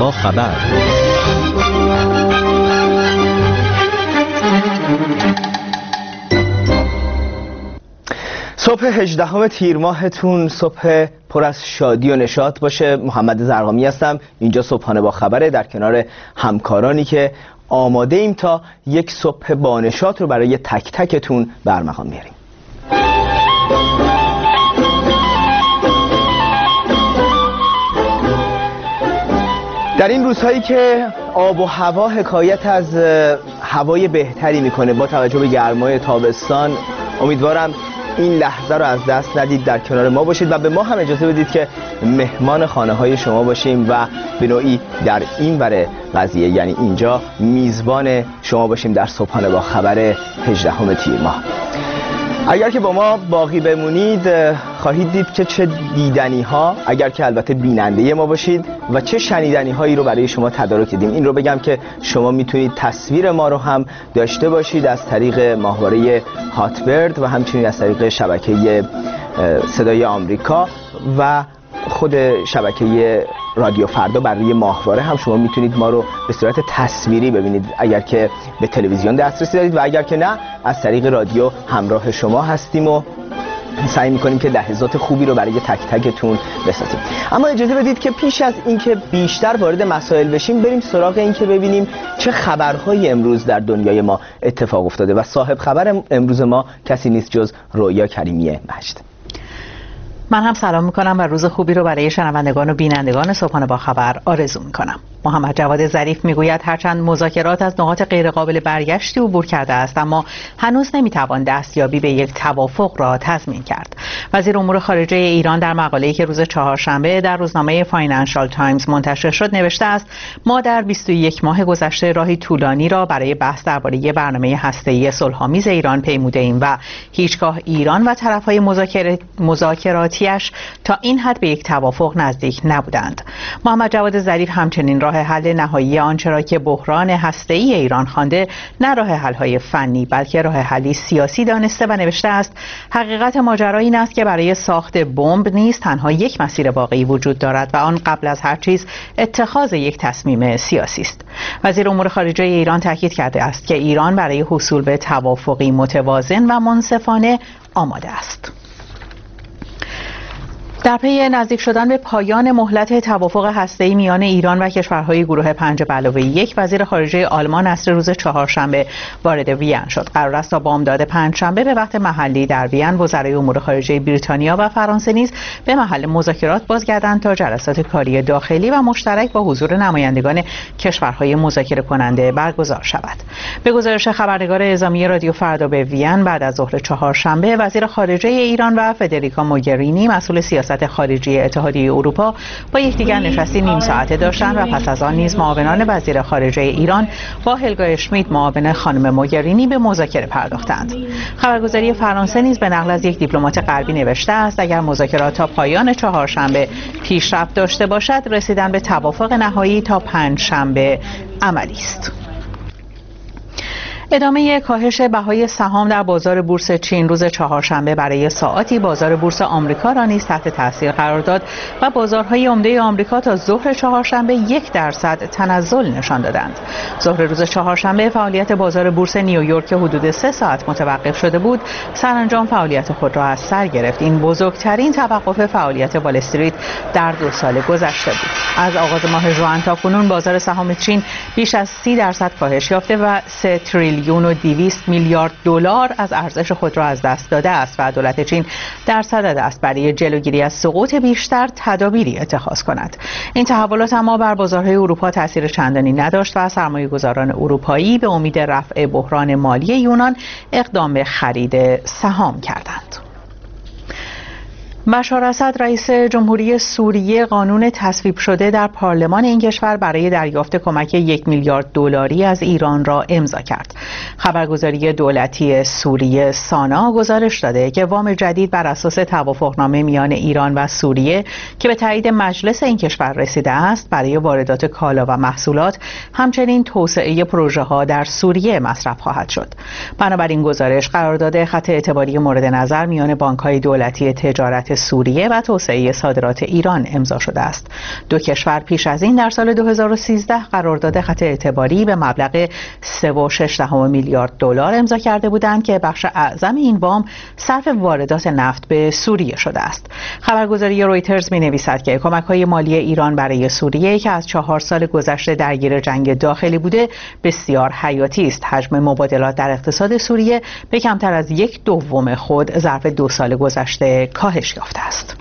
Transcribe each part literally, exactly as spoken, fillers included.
با خبر. صبح هجدهم تیر ماهتون صبح پر از شادی و نشاط باشه. محمد زرقامی هستم. اینجا صبحانه با خبره، در کنار همکارانی که آماده ایم تا یک صبح با نشاط رو برای تک تکتون برمغان بیاریم. در این روزهایی که آب و هوا حکایت از هوای بهتری میکنه با توجه به گرمای تابستان، امیدوارم این لحظه رو از دست ندید، در کنار ما باشید و به ما هم اجازه بدید که مهمان خانه های شما باشیم و به نوعی در این بره قضیه، یعنی اینجا میزبان شما باشیم در صبحانه با خبر هجدهم تیر ماه. اگر که با ما باقی بمونید خواهید دید که چه دیدنی ها، اگر که البته بیننده ما باشید، و چه شنیدنی هایی رو برای شما تدارک دیدیم. این رو بگم که شما میتونید تصویر ما رو هم داشته باشید از طریق ماهواره هاتبرد و همچنین از طریق شبکه صدای آمریکا و خود شبکه رادیو فردا. بر روی ماهواره هم شما میتونید ما رو به صورت تصویری ببینید اگر که به تلویزیون دسترسی دارید، و اگر که نه از طریق رادیو همراه شما هستیم و سعی میکنیم که لحظات خوبی رو برای تک تکتون بسازیم. اما اجازه بدید که پیش از اینکه بیشتر وارد مسائل بشیم بریم سراغ این که ببینیم چه خبرهای امروز در دنیای ما اتفاق افتاده، و صاحب خبر امروز ما کسی نیست جز رویا کریمی مجد. من هم سلام میکنم و روز خوبی رو برای شنوندگان و بینندگان صبحانه با خبر آرزو میکنم. محمد جواد ظریف میگوید هرچند مذاکرات از نقاط غیرقابل برگشتی عبور کرده است، اما هنوز نمیتوان دستیابی به یک توافق را تضمین کرد. وزیر امور خارجه ایران در مقاله‌ای که روز چهارشنبه در روزنامه فاینانشال تایمز منتشر شد نوشته است: ما در بیست و یک ماه گذشته راهی طولانی را برای بحث درباره برنامه هسته‌ای صلح‌آمیز ایران پیموده ایم و هیچگاه ایران و طرف‌های مذاکره مذاکراتیش تا این حد به یک توافق نزدیک نبودند. محمد جواد ظریف همچنین راه حل نهایی آنچه را که بحران هسته‌ای ایران خوانده نه راه حل‌های فنی بلکه راه حلی سیاسی دانسته و نوشته است: حقیقت ماجرا این است که برای ساخت بمب نیز تنها یک مسیر واقعی وجود دارد و آن قبل از هر چیز اتخاذ یک تصمیم سیاسی است. وزیر امور خارجه ایران تاکید کرده است که ایران برای حصول به توافقی متوازن و منصفانه آماده است. در پی نزدیک شدن به پایان مهلت توافق هسته‌ای میان ایران و کشورهای گروه پنج به علاوه یک، وزیر خارجه آلمان عصر روز چهارشنبه وارد وین شد. قرار است تا بامداد پنجشنبه به وقت محلی در وین وزرای امور خارجه بریتانیا و فرانسه نیز به محل مذاکرات بازگردند تا جلسات کاری داخلی و مشترک با حضور نمایندگان کشورهای مذاکره کننده برگزار شود. به گزارش خبرنگار اعزامی رادیو فردا به وین، بعد از ظهر چهارشنبه وزیر خارجه ایران و فدریکا موگرینی مسئول سیاست خارجی اتحادیه اروپا با یکدیگر نشستی نیم ساعته داشتند و پس از آن نیز معاونان وزیر خارجه ایران با هلگا اشمیت معاون خانم موگرینی به مذاکره پرداختند. خبرگزاری فرانسه نیز به نقل از یک دیپلمات غربی نوشته است: اگر مذاکرات تا پایان چهارشنبه پیشرفت داشته باشد، رسیدن به توافق نهایی تا پنجشنبه عملی است. ادامه کاهش بهای سهام در بازار بورس چین روز چهارشنبه برای ساعاتی بازار بورس آمریکا را نیز تحت تاثیر قرار داد و بازارهای عمده آمریکا تا ظهر چهارشنبه یک درصد تنزل نشان دادند. ظهر روز چهارشنبه فعالیت بازار بورس نیویورک که حدود سه ساعت متوقف شده بود، سرانجام فعالیت خود را از سر گرفت. این بزرگترین توقف فعالیت وال استریت در دو سال گذشته بود. از آغاز ماه ژوئن تا کنون بازار سهام چین بیش از سی درصد کاهش یافته و سه تریلیون و دویست میلیارد دلار از ارزش خود را از دست داده است و دولت چین در صدد است برای جلوگیری از سقوط بیشتر تدابیری اتخاذ کند. این تحولات اما بر بازارهای اروپا تاثیر چندانی نداشت و سرمایه‌گذاران اروپایی به امید رفع بحران مالی یونان اقدام به خرید سهام کردند. بشار اسد رئیس جمهوری سوریه قانون تصویب شده در پارلمان این کشور برای دریافت کمک یک میلیارد دلاری از ایران را امضا کرد. خبرگزاری دولتی سوریه سانا گزارش داده که وام جدید بر اساس توافقنامه میان ایران و سوریه که به تایید مجلس این کشور رسیده است برای واردات کالا و محصولات، همچنین توسعه پروژه ها در سوریه مصرف خواهد شد. بنابراین گزارش قرارداد خط اعتباری مورد نظر میان بانک‌های دولتی تجارت صادرات سوریه و توسعه صادرات ایران امضا شده است. دو کشور پیش از این در سال دو هزار و سیزده قرارداد خط اعتباری به مبلغ سه و شش دهم میلیارد دلار امضا کرده بودند که بخش اعظم این وام صرف واردات نفت به سوریه شده است. خبرگزاری رویترز می‌نویسد که کمک‌های مالی ایران برای سوریه که از چهار سال گذشته درگیر جنگ داخلی بوده بسیار حیاتی است. حجم مبادلات در اقتصاد سوریه به کمتر از یک دوم خود ظرف دو سال گذشته کاهش یافته است.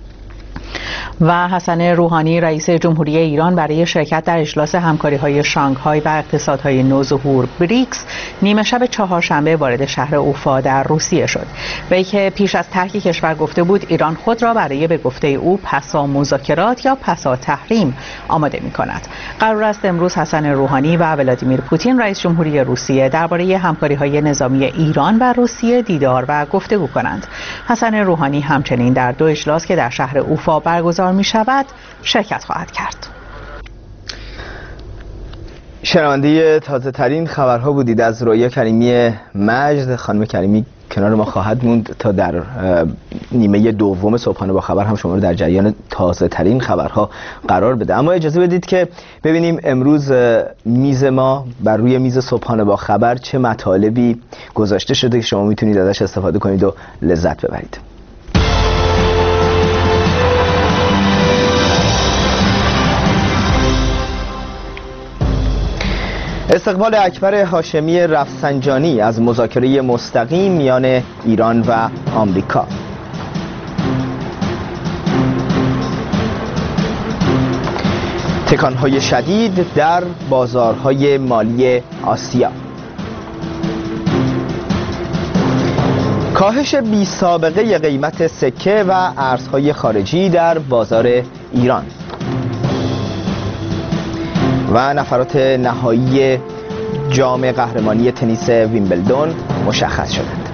و حسن روحانی رئیس جمهوری ایران برای شرکت در اجلاس همکاری‌های شانگهای و اقتصادهای نوظهور بریکس نیمه شب چهارشنبه وارد شهر اوفا در روسیه شد. وی که پیش از ترک کشور گفته بود ایران خود را برای به گفته او پسا مذاکرات یا پسا تحریم آماده می‌کند. قرار است امروز حسن روحانی و ولادیمیر پوتین رئیس جمهوری روسیه درباره همکاری‌های نظامی ایران و روسیه دیدار و گفتگو کنند. حسن روحانی همچنین در دو اجلاس که در شهر اوفا برگزار می شود شرکت خواهد کرد. شنونده تازه ترین خبرها بودید از رویا کریمی مجد. خانم کریمی کنار ما خواهد موند تا در نیمه دوم صبحانه با خبر هم شما رو در جریان تازه ترین خبرها قرار بده. اما اجازه بدید که ببینیم امروز میز ما بر روی میز صبحانه با خبر چه مطالبی گذاشته شده که شما میتونید ازش استفاده کنید و لذت ببرید. استقبال اکبر هاشمی رفسنجانی از مذاکره مستقیم میان ایران و آمریکا. تکانهای شدید در بازارهای مالی آسیا. کاهش بی سابقه قیمت سکه و ارزهای خارجی در بازار ایران. و نفرات نهایی جام قهرمانی تنیس ویمبلدون مشخص شدند.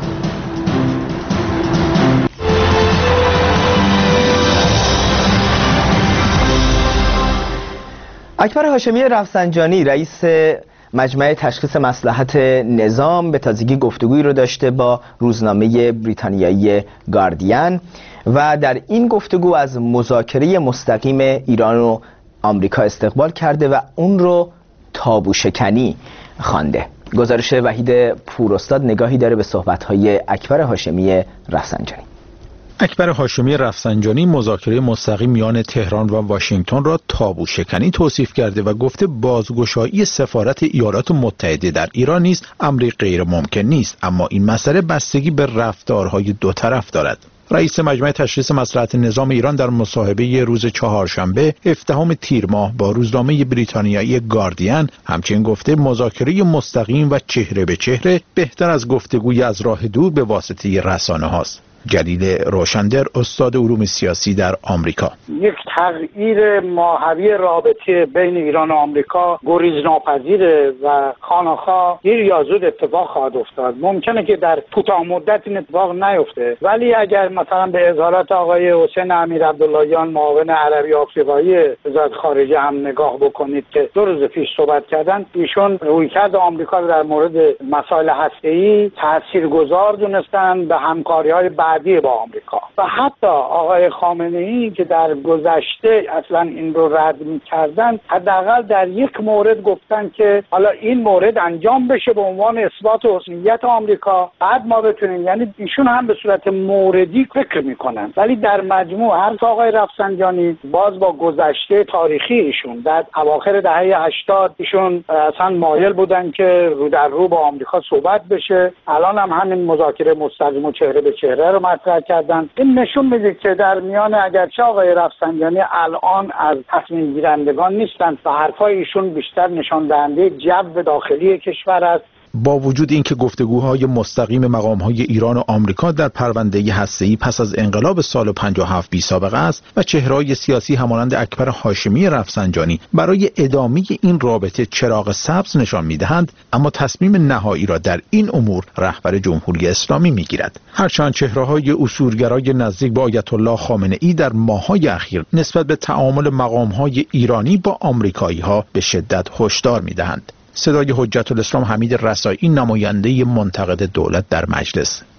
اکبر هاشمی رفسنجانی رئیس مجمع تشخیص مصلحت نظام به تازگی گفتگویی رو داشته با روزنامه بریتانیایی گاردین و در این گفتگو از مذاکره مستقیم ایران و آمریکا استقبال کرده و اون رو تابو شکنی خوانده. گزارش وحید پوراستاد نگاهی داره به صحبت‌های اکبر هاشمی رفسنجانی. اکبر هاشمی رفسنجانی مذاکره مستقیم میان تهران و واشنگتن را تابو شکنی توصیف کرده و گفته بازگشایی سفارت ایالات متحده در ایران نیز امری غیر ممکن نیست، اما این مسئله بستگی به رفتارهای دو طرف دارد. رئیس مجمع تشخیص مصلحت نظام ایران در مصاحبه روز چهارشنبه هفدهم تیر ماه با روزنامه بریتانیایی گاردین همچنین گفته مذاکره مستقیم و چهره به چهره بهتر از گفتگوی از راه دور به واسطه رسانه هاست. جلیل روشندر استاد علوم سیاسی در آمریکا: یک تغییر ماهوی رابطه بین ایران و آمریکا گریز ناپذیره و خانه‌خواه دیر یا زود اتفاق خواهد افتاد. ممکنه که در کوتاه مدت این اتفاق نیفته، ولی اگر مثلا به اظهارات آقای حسین امیرعبداللهیان معاون عربی آفریقایی وزارت خارجه هم نگاه بکنید که دو روز پیش صحبت کردن، ایشون رویکرد آمریکا در مورد مسائل هسته‌ای تاثیرگذار دونستن به همکاری‌های بعدی با آمریکا. و حتی آقای خامنه‌ای که در گذشته اصلا این رو رد می‌کردن، حداقل در یک مورد گفتن که حالا این مورد انجام بشه به عنوان اثبات حسنیت آمریکا، بعد ما بتونیم، یعنی ایشون هم به صورت موردی فکر می‌کنن. ولی در مجموع حرف آقای رفسنجانی باز با گذشته تاریخی ایشون در اواخر دهه هشتاد ایشون اصلا مایل بودن که رو در رو با آمریکا صحبت بشه. الان هم همین مذاکره مستقیم و چهره به چهره رو مطرح کردن. این نشون میده که در میان اگرچه آقای رفسنجانی الان از تصمیم گیرندگان نیستن و حرفای ایشون بیشتر نشان دهنده جو داخلی کشور است. با وجود اینکه گفتگوهای مستقیم مقام‌های ایران و آمریکا در پرونده هسته‌ای پس از انقلاب سال پنجاه و هفت بی سابقه است و چهره‌های سیاسی همانند اکبر هاشمی رفسنجانی برای ادامه این رابطه چراغ سبز نشان می‌دهند، اما تصمیم نهایی را در این امور رهبر جمهوری اسلامی می‌گیرد. هرچند چهره‌های اصولگرای نزدیک به آیت الله خامنه‌ای در ماه‌های اخیر نسبت به تعامل مقام‌های ایرانی با آمریکایی‌ها به شدت هشدار می‌دهند. صدای حجت الاسلام حمید رسایی، نماینده منتقد دولت در مجلس: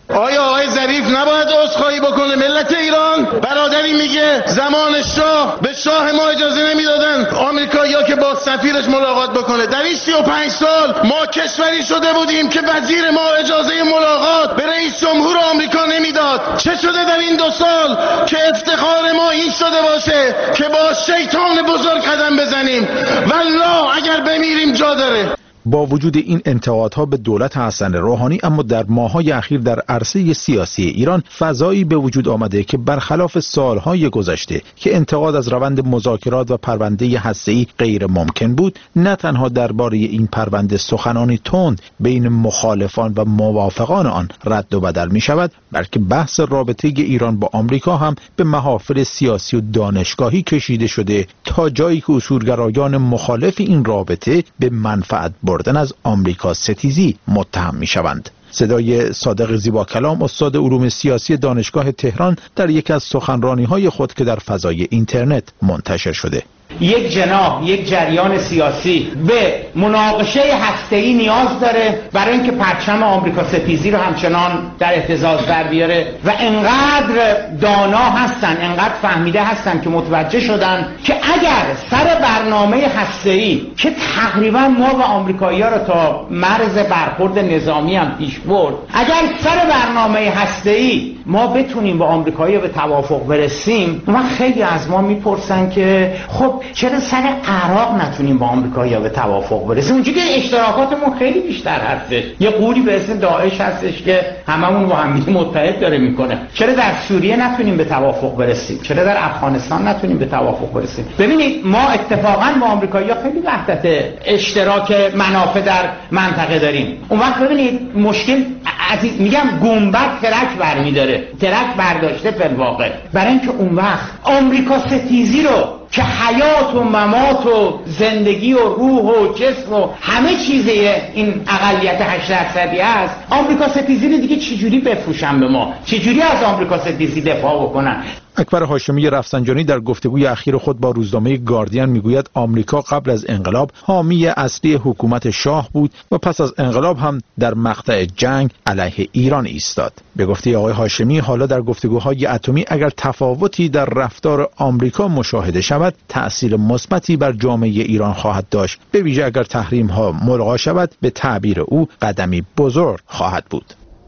آیا آقای ظریف نباید عذرخواهی بکنه؟ ملت ایران برادری میگه زمان شاه به شاه ما اجازه نمیدادن آمریکایی‌ها که با سفیرش ملاقات بکنه. در این سی و پنج سال ما کشوری شده بودیم که وزیر ما اجازه ملاقات به رئیس جمهور آمریکا نمیداد. چه شده در این دو سال که افتخار ما این شده باشه که با شیطان بزرگ قدم بزنیم؟ والله اگر بمیریم جا داره. با وجود این انتقادها به دولت حسن روحانی، اما در ماه‌های اخیر در عرصه سیاسی ایران فضایی به وجود آمده که برخلاف سالهای گذشته که انتقاد از روند مذاکرات و پرونده هسته‌ای غیر ممکن بود، نه تنها درباره این پرونده سخنانی تند بین مخالفان و موافقان آن رد و بدل می شود، بلکه بحث رابطه ایران با آمریکا هم به محافل سیاسی و دانشگاهی کشیده شده تا جایی که اصولگرایان مخالف این رابطه به منفعت بردن از آمریکا ستیزی متهم می شوند. صدای صادق زیبا کلام، استاد علوم سیاسی دانشگاه تهران، در یک از سخنرانی‌های خود که در فضای اینترنت منتشر شده. یک جناح، یک جریان سیاسی به مناقشه هسته‌ای نیاز داره برای اینکه پرچم آمریکا ستیزی رو همچنان در اهتزاز در بیاره و انقدر دانا هستن، انقدر فهمیده هستن که متوجه شدن که اگر سر برنامه هسته‌ای که تقریبا ما و آمریکایی‌ها رو تا مرز برخورد نظامی هم پیش برد، اگر سر برنامه هسته‌ای ما بتونیم با آمریکایی‌ها به توافق برسیم، ما خیلی از ما میپرسن که خب چرا سر عراق نتونیم با آمریکایی‌ها به توافق برسیم؟ اونجا که اشتراکاتمون خیلی بیشتر هستش. یه قولی به اسم داعش هستش که هممون با هم متحد داره میکنه. چرا در سوریه نتونیم به توافق برسیم؟ چرا در افغانستان نتونیم به توافق برسیم؟ ببینید ما اتفاقا با آمریکایی‌ها خیلی وحدت اشتراک منافع در منطقه داریم. اون وقت ببینید مشکل عزیز میگم گنبد ترک برمی‌داره. ترک برداشته فی الواقع. برای اینکه اون وقت آمریکا ستیزی رو که حیات و ممات و زندگی و روح و جسم و همه چیزه این اقلیت هشت درصدی است، آمریکا ستیزی رو دیگه چجوری بفروشن به ما؟ چجوری از آمریکا ستیزی دفاع بکنن؟ اکبر هاشمی رفسنجانی در گفتگوی اخیر خود با روزنامه گاردین میگوید آمریکا قبل از انقلاب حامی اصلی حکومت شاه بود و پس از انقلاب هم در مقطع جنگ علیه ایران ایستاد. به گفته آقای هاشمی، حالا در گفتگوهای اتمی اگر تفاوتی در رفتار آمریکا مشاهده شود، تأثیر مثبتی بر جامعه ایران خواهد داشت، به ویژه اگر تحریم ها ملغا شود، به تعبیر او قدمی بزرگ خواهد بود.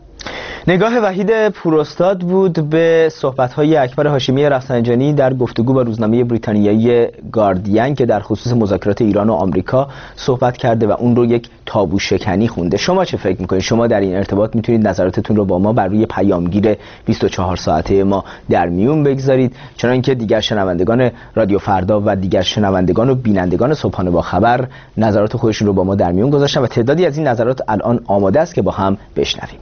نگاه وحید پوراستاد بود به صحبت‌های اکبر هاشمی رفسنجانی در گفتگو با روزنامه بریتانیایی گاردین که در خصوص مذاکرات ایران و آمریکا صحبت کرده و اون رو یک تابو شکنی خونده. شما چه فکر می‌کنید؟ شما در این ارتباط میتونید نظراتتون رو با ما بر روی پیامگیر بیست و چهار ساعته ما در میون بگذارید، چنانکه دیگر شنوندگان رادیو فردا و دیگر شنوندگان و بینندگان صبحانه با خبر نظرات خودشون رو با ما در میون گذاشتن و تعدادی از این نظرات الان آماده است که با هم بشنویم.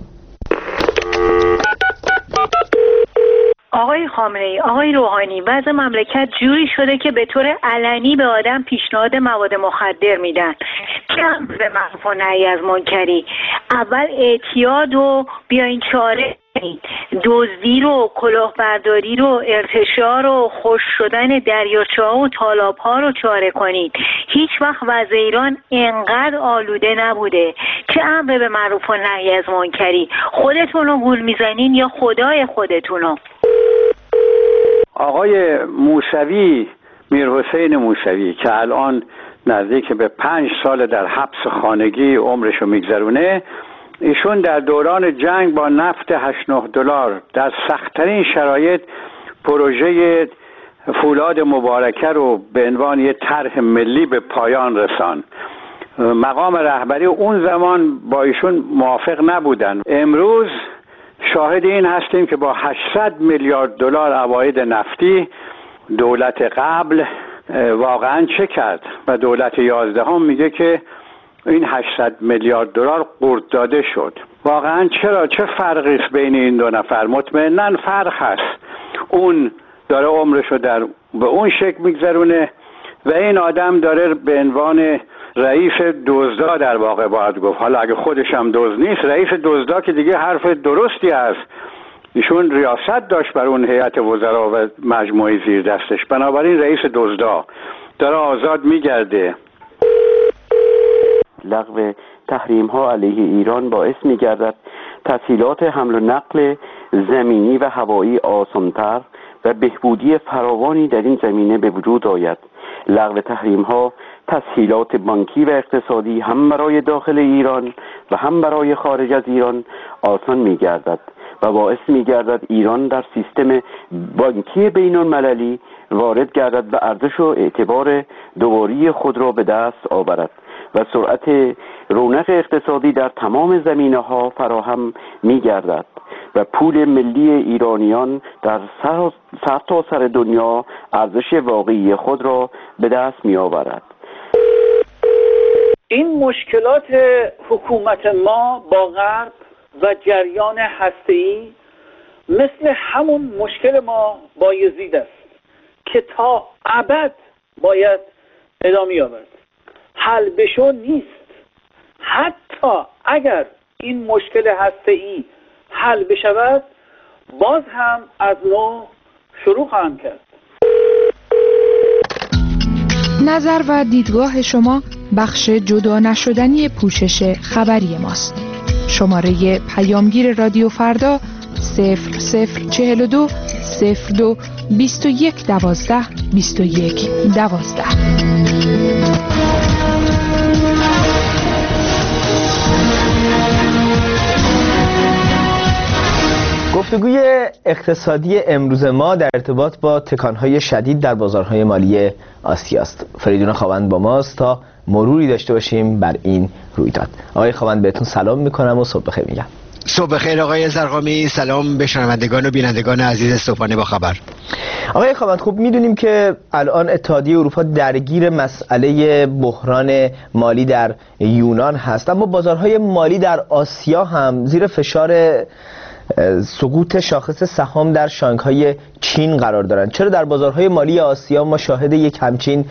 آقای خامنه‌ای، آقای روحانی، وضع مملکت جوری شده که به طور علنی به آدم پیشنهاد مواد مخدر میدن. کم به معروف و نهی از منکری. اول اعتیاد و بیاین چاره، دزدی رو، کلاهبرداری رو، ارتشاء رو، خشک شدن دریاچه‌ها و تالاب‌ها رو چاره کنید. هیچ وقت وضع ایران انقدر آلوده نبوده. چه امر به معروف و نهی از منکری؟ خودتون رو گول میزنین یا خدای خودتون رو؟ آقای موسوی، میرحسین موسوی که الان نزدیک به پنج سال در حبس خانگی عمرشو میگذرونه، ایشون در دوران جنگ با نفت هشت نه دلار در سخت‌ترین شرایط پروژه فولاد مبارکه رو به عنوان یک طرح ملی به پایان رساند. مقام رهبری اون زمان با ایشون موافق نبودن. امروز شاهد این هستیم که با هشتصد میلیارد دلار عواید نفتی دولت قبل واقعا چه کرد و دولت یازدهم میگه که این هشتصد میلیارد دلار قورت داده شد. واقعا چرا؟ چه فرقی است بین این دو نفر؟ مطمئناً فرق هست. اون داره عمرشو در به اون شکل میگذرونه و این آدم داره به عنوان رئیس دزدا در واقع باید گفت، حالا اگه خودش هم دزد نیست، رئیس دزدا که دیگه حرف درستی هست. ایشون ریاست داشت بر اون هیئت وزرا و مجموعه زیر دستش، بنابراین رئیس دزدا داره آزاد میگرده. لغو تحریم ها علیه ایران باعث می‌گردد تسهیلات حمل و نقل زمینی و هوایی آسان‌تر و بهبودی فراوانی در این زمینه به وجود آید. لغو تحریم ها تسهیلات بانکی و اقتصادی هم برای داخل ایران و هم برای خارج از ایران آسان می گردد و باعث می گردد ایران در سیستم بانکی بین المللی وارد گردد و ارزش و اعتبار دوباره خود را به دست آورد و سرعت رونق اقتصادی در تمام زمینه ها فراهم می گردد و پول ملی ایرانیان در سر, سر تا سر دنیا ارزش واقعی خود را به دست می آورد. این مشکلات حکومت ما با غرب و جریان هسته‌ای مثل همون مشکل ما با یزید است که تا ابد باید ادامه یابد. حل بشو نیست. حتی اگر این مشکل هسته‌ای حل بشود باز هم از نو شروع خواهم کرد. نظر و دیدگاه شما بخش جدا نشدنی پوشش خبری ماست. شماره پیامگیر رادیو فردا صفر صفر چهل و دو صفر دو بیست و یک دوازده بیست و یک دوازده. گفتگوی اقتصادی امروز ما در ارتباط با تکانهای شدید در بازارهای مالی آسیا است. فریدون خاوند با ماست تا مروری داشته باشیم بر این رویداد. آقای خاوند بهتون سلام میکنم و صبح بخیر میگم. صبح بخیر آقای زرقامی، سلام به شنوندگان و بینندگان عزیز صبحانه با خبر. آقای خاوند خوب میدونیم که الان اتحادیه اروپا درگیر مسئله بحران مالی در یونان هست، اما بازارهای مالی در آسیا هم زیر فشار سقوط شاخص سهام در شانگهای چین قرار دارند. چرا در بازارهای مالی آسیا ما شاهد یک همچین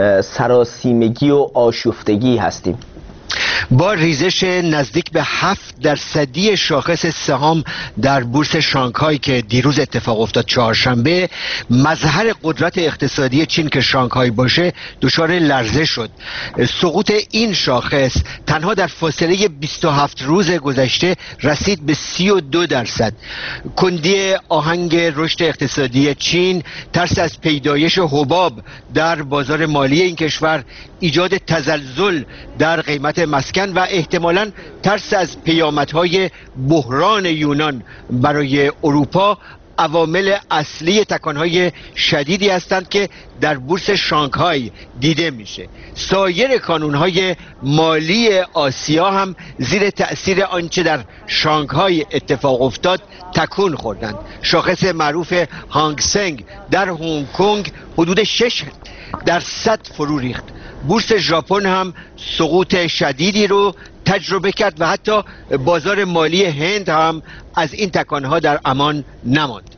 سراسیمگی و آشفتگی هستیم؟ با ریزش نزدیک به هفت درصدی شاخص سهام در بورس شانگهای که دیروز اتفاق افتاد چهارشنبه، مظهر قدرت اقتصادی چین که شانگهای باشه دچار لرزه شد. سقوط این شاخص تنها در فاصله بیست و هفت روز گذشته رسید به سی و دو درصد. کندی آهنگ رشد اقتصادی چین، ترس از پیدایش حباب در بازار مالی این کشور، ایجاد تزلزل در قیمت مسکن و احتمالاً ترس از پیامدهای بحران یونان برای اروپا عوامل اصلی تکانهای شدیدی هستند که در بورس شانگهای دیده میشه. سایر کانونهای مالی آسیا هم زیر تأثیر آنچه در شانگهای اتفاق افتاد تکون خوردند. شاخص معروف هانگ سنگ در هنگ کنگ حدود شش درصد فرو ریخت. بورس ژاپن هم سقوط شدیدی رو تجربه کرد و حتی بازار مالی هند هم از این تکانها در امان نماند.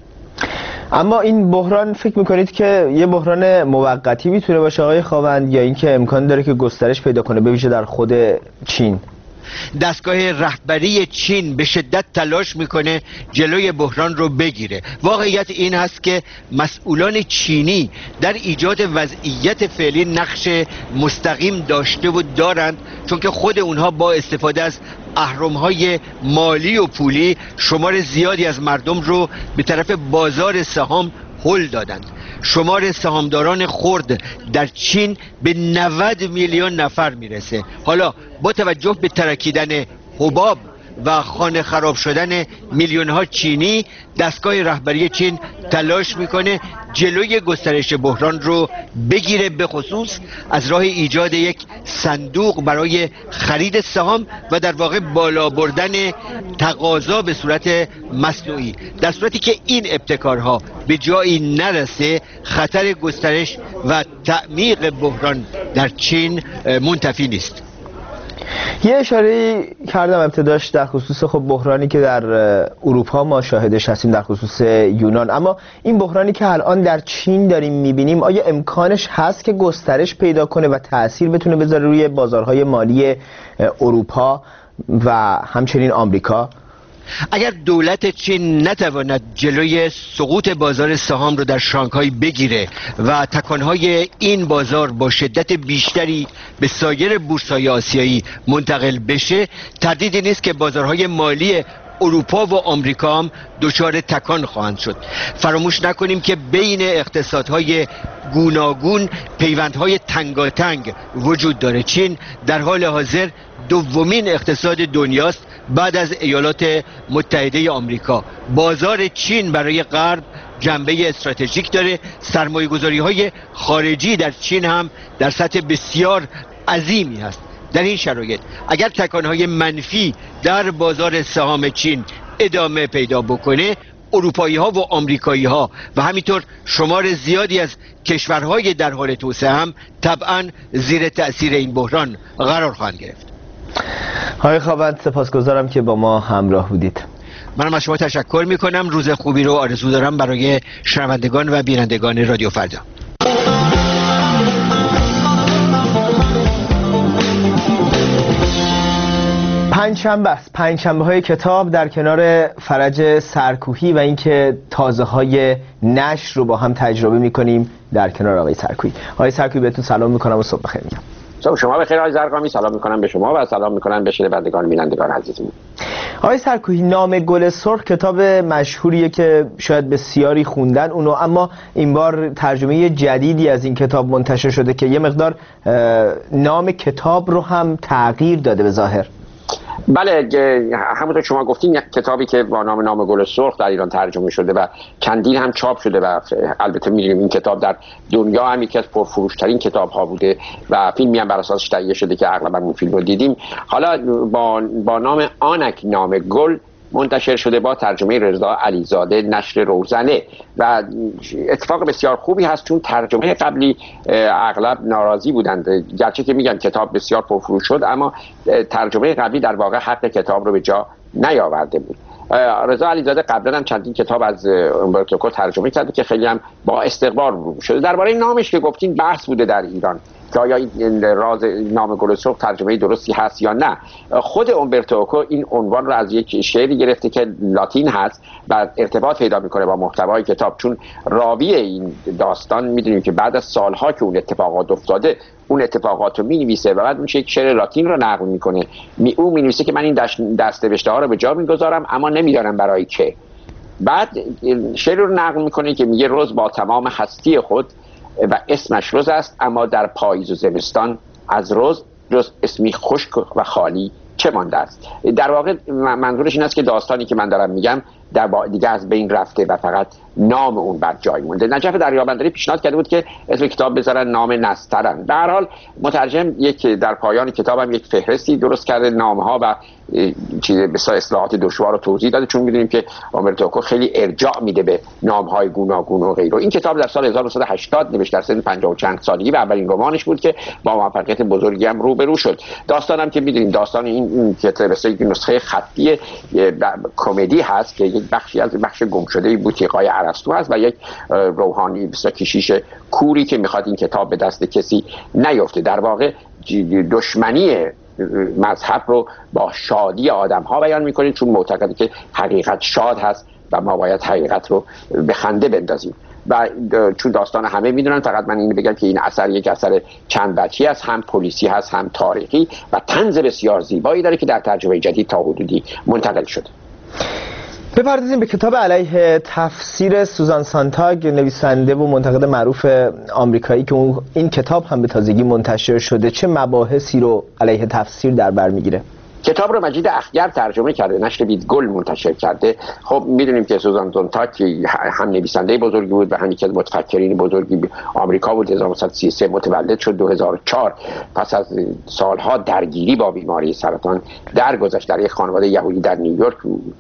اما این بحران فکر میکنید که یه بحران موقتی میتونه باشه آقای خاوند، یا اینکه امکان داره که گسترش پیدا کنه به ویژه در خود چین؟ دستگاه رهبری چین به شدت تلاش میکنه جلوی بحران رو بگیره. واقعیت این هست که مسئولان چینی در ایجاد وضعیت فعلی نقش مستقیم داشته و دارند، چون که خود اونها با استفاده از اهرم‌های مالی و پولی شمار زیادی از مردم رو به طرف بازار سهام هل دادند. شمار سهامداران خرد در چین به نود میلیون نفر میرسه. حالا با توجه به ترکیدن حباب و خانه خراب شدن میلیون ها چینی، دستگاه رهبری چین تلاش میکنه جلوی گسترش بحران رو بگیره، به خصوص از راه ایجاد یک صندوق برای خرید سهام و در واقع بالا بردن تقاضا به صورت مصنوعی. در صورتی که این ابتکارها به جایی نرسه، خطر گسترش و تعمیق بحران در چین منتفی نیست. یه اشاره کردم ابتداش در خصوص خب بحرانی که در اروپا ما شاهدش هستیم در خصوص یونان، اما این بحرانی که الان در چین داریم میبینیم آیا امکانش هست که گسترش پیدا کنه و تأثیر بتونه بذاره روی بازارهای مالی اروپا و همچنین آمریکا؟ اگر دولت چین نتواند جلوی سقوط بازار سهام رو در شانگهای بگیره و تکانهای این بازار با شدت بیشتری به سایر بورس‌های آسیایی منتقل بشه، تردیدی نیست که بازارهای مالی اروپا و آمریکا هم دچار تکان خواهند شد. فراموش نکنیم که بین اقتصادهای گوناگون پیوندهای تنگاتنگ وجود داره. چین در حال حاضر دومین اقتصاد دنیاست بعد از ایالات متحده آمریکا. بازار چین برای غرب جنبه استراتژیک داره. سرمایه‌گذاری های خارجی در چین هم در سطح بسیار عظیمی هست. در این شرایط اگر تکانهای منفی در بازار سهام چین ادامه پیدا بکنه، اروپایی ها و آمریکایی ها و همینطور شمار زیادی از کشورهای در حال توسعه هم طبعا زیر تأثیر این بحران قرار خواهند گرفت. آقای خاوند سپاسگزارم که با ما همراه بودید. منم از شما تشکر میکنم. روز خوبی رو آرزو دارم برای شنوندگان و بینندگان رادیو فردا. پنجشنبه است، پنجشنبه های کتاب در کنار فرج سرکوهی و اینکه تازه های نشر رو با هم تجربه میکنیم در کنار آقای سرکوهی. آقای سرکوهی بهتون سلام میکنم و صبح بخیر میگم. صبح شما بخیر آقای زرقامی. سلام میکنم به شما و سلام میکنم به شنوندگان بینندگان عزیزمون. آقای سرکوهی، نام گل سرخ کتاب مشهوریه که شاید بسیاری خوندن اونو، اما این بار ترجمه جدیدی از این کتاب منتشر شده که یه مقدار نام کتاب رو هم تغییر داده به ظاهر. بله، همونطور شما گفتیم یک کتابی که با نام نام گل سرخ در ایران ترجمه شده و چندین هم چاپ شده و البته می‌دونیم این کتاب در دنیا هم یکی از پرفروش‌ترین کتاب‌ها بوده و فیلمی هم بر اساسش تهیه شده که اغلب اون فیلم رو دیدیم. حالا با با نام آنک نام گل منتشر شده با ترجمه رضا علیزاده، نشر روزنه و اتفاق بسیار خوبی هست چون ترجمه قبلی اغلب ناراضی بودند، گرچه که میگن کتاب بسیار پرفروش شد اما ترجمه قبلی در واقع حق کتاب رو به جا نیاورده بود. رضا علیزاده قبلا هم چندین کتاب از اومبرتو اکو ترجمه کرده که خیلی هم با استقبال رو شده. درباره نامش که گفتین بحث بوده در ایران که آیا این راز نام گل سرخ ترجمه درستی هست یا نه. خود اومبرتو اکو این عنوان رو از یک شعری گرفته که لاتین هست و ارتباط پیدا میکنه با محتوای کتاب، چون راوی این داستان میدونیم که بعد از سالها که اون اتفاقات افتاده اون اتفاقات رو مینویسه و بعد میشه یک شعر لاتین رو نقل میکنه. می اون مینویسه که من این دست‌نوشته ها رو به جا میگذارم اما نمیدانم برای که. بعد شعر رو نقل میکنه که میگه روز با تمام هستی خود و اسمش روز است، اما در پاییز و زمستان از روز جز اسمی خشک و خالی چه مانده است. در واقع منظورش این است که داستانی که من دارم میگم در دیگه از بین رفته و فقط نام اون بر جای مونده. نجف دریابندری پیشنهاد کرده بود که اسم کتاب بذارن نام نسترن. به هر حال مترجم یک در پایان کتابم یک فهرستی درست کرده نامها و چیز بسیار اصطلاحات دشوار رو توضیح داده، چون میدونیم که اومبرتو اکو خیلی ارجاع میده به نامهای گوناگون و غیره. این کتاب در سال هزار و نهصد و هشتاد نوشته در سن پنجاه و چند سالگی و اولین رمانش بود که با موفقیت بزرگی هم روبرو شد. داستانم که میدونیم داستان این کتاب یک نسخه خطی کمدی هست که یک بخشی از بخش گم شده بوتیقای ارسطو هست و یک روحانی بسیار کشیش کوری که میخواد این کتاب به دست کسی نیفته. در واقع دشمنی مذهب رو با شادی آدم ها بیان میکنید، چون معتقده که حقیقت شاد هست و ما باید حقیقت رو به خنده بندازیم. و چون داستان همه میدونن، فقط من اینو بگم که این اثر یک اثر چند بچی هست، هم پلیسی هست هم تاریخی و طنز بسیار زیبایی داره که در ترجمه جدید تا حدودی منتقل شده. بپردازیم به کتاب علیه تفسیر سوزان سانتاگ، نویسنده و منتقد معروف آمریکایی که اون این کتاب هم به تازگی منتشر شده. چه مباحثی رو علیه تفسیر در بر میگیره؟ کتاب رو مجید اخگر ترجمه کرده، نشر بیدگل منتشر کرده. خب میدونیم که سوزان سانتاگ هم نویسنده بزرگی بود و هم یکی از متفکرین بزرگی آمریکا بود. هزار و نهصد و سی و سه متولد شد. دو هزار و چهار پس از سالها درگیری با بیماری سرطان درگذشت. در یک خانواده یهودی در نیویورک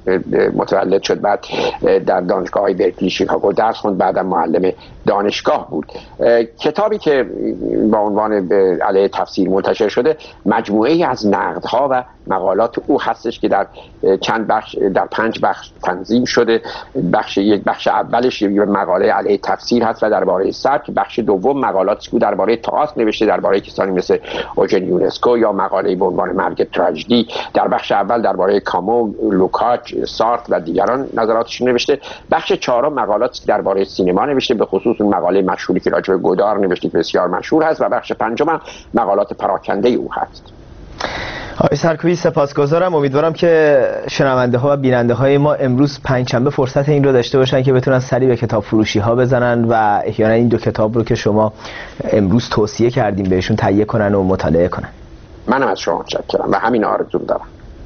متولد شد. بعد در دانشگاه های برکلی شیکاگو درس خوند، بعدم معلم دانشگاه بود. کتابی که با عنوان علیه تفسیر منتشر شده مجموعه ای از نقدها و مقالات او هستش که در چند بخش در پنج بخش تنظیم شده. بخش یک بخش اولش یه مقاله علیه تفسیر هست و درباره سبک. بخش دوم مقالاتی که درباره تئاتر نوشته، درباره کسانی مثل اوژن یونسکو یا مقاله به عنوان مرگ تراژدی. در بخش اول درباره کامو، لوکاچ، سارت و دیگران نظراتش نوشته. بخش چهارم مقالاتی درباره سینما نوشته، به خصوص اون مقاله مشهوری که راجع به گودار نوشته که بسیار مشهور هست و بخش پنجم مقالات پراکنده او هست. آقای سرکویی سپاسگزارم. امیدوارم که شنونده ها و بیننده های ما امروز پنجشنبه فرصت این رو داشته باشن که بتونن سری به کتاب فروشی ها بزنن و احیانا این دو کتاب رو که شما امروز توصیه کردیم بهشون تهیه کنن و مطالعه کنن. منم از شما متشکرم و همین آرزو دارم.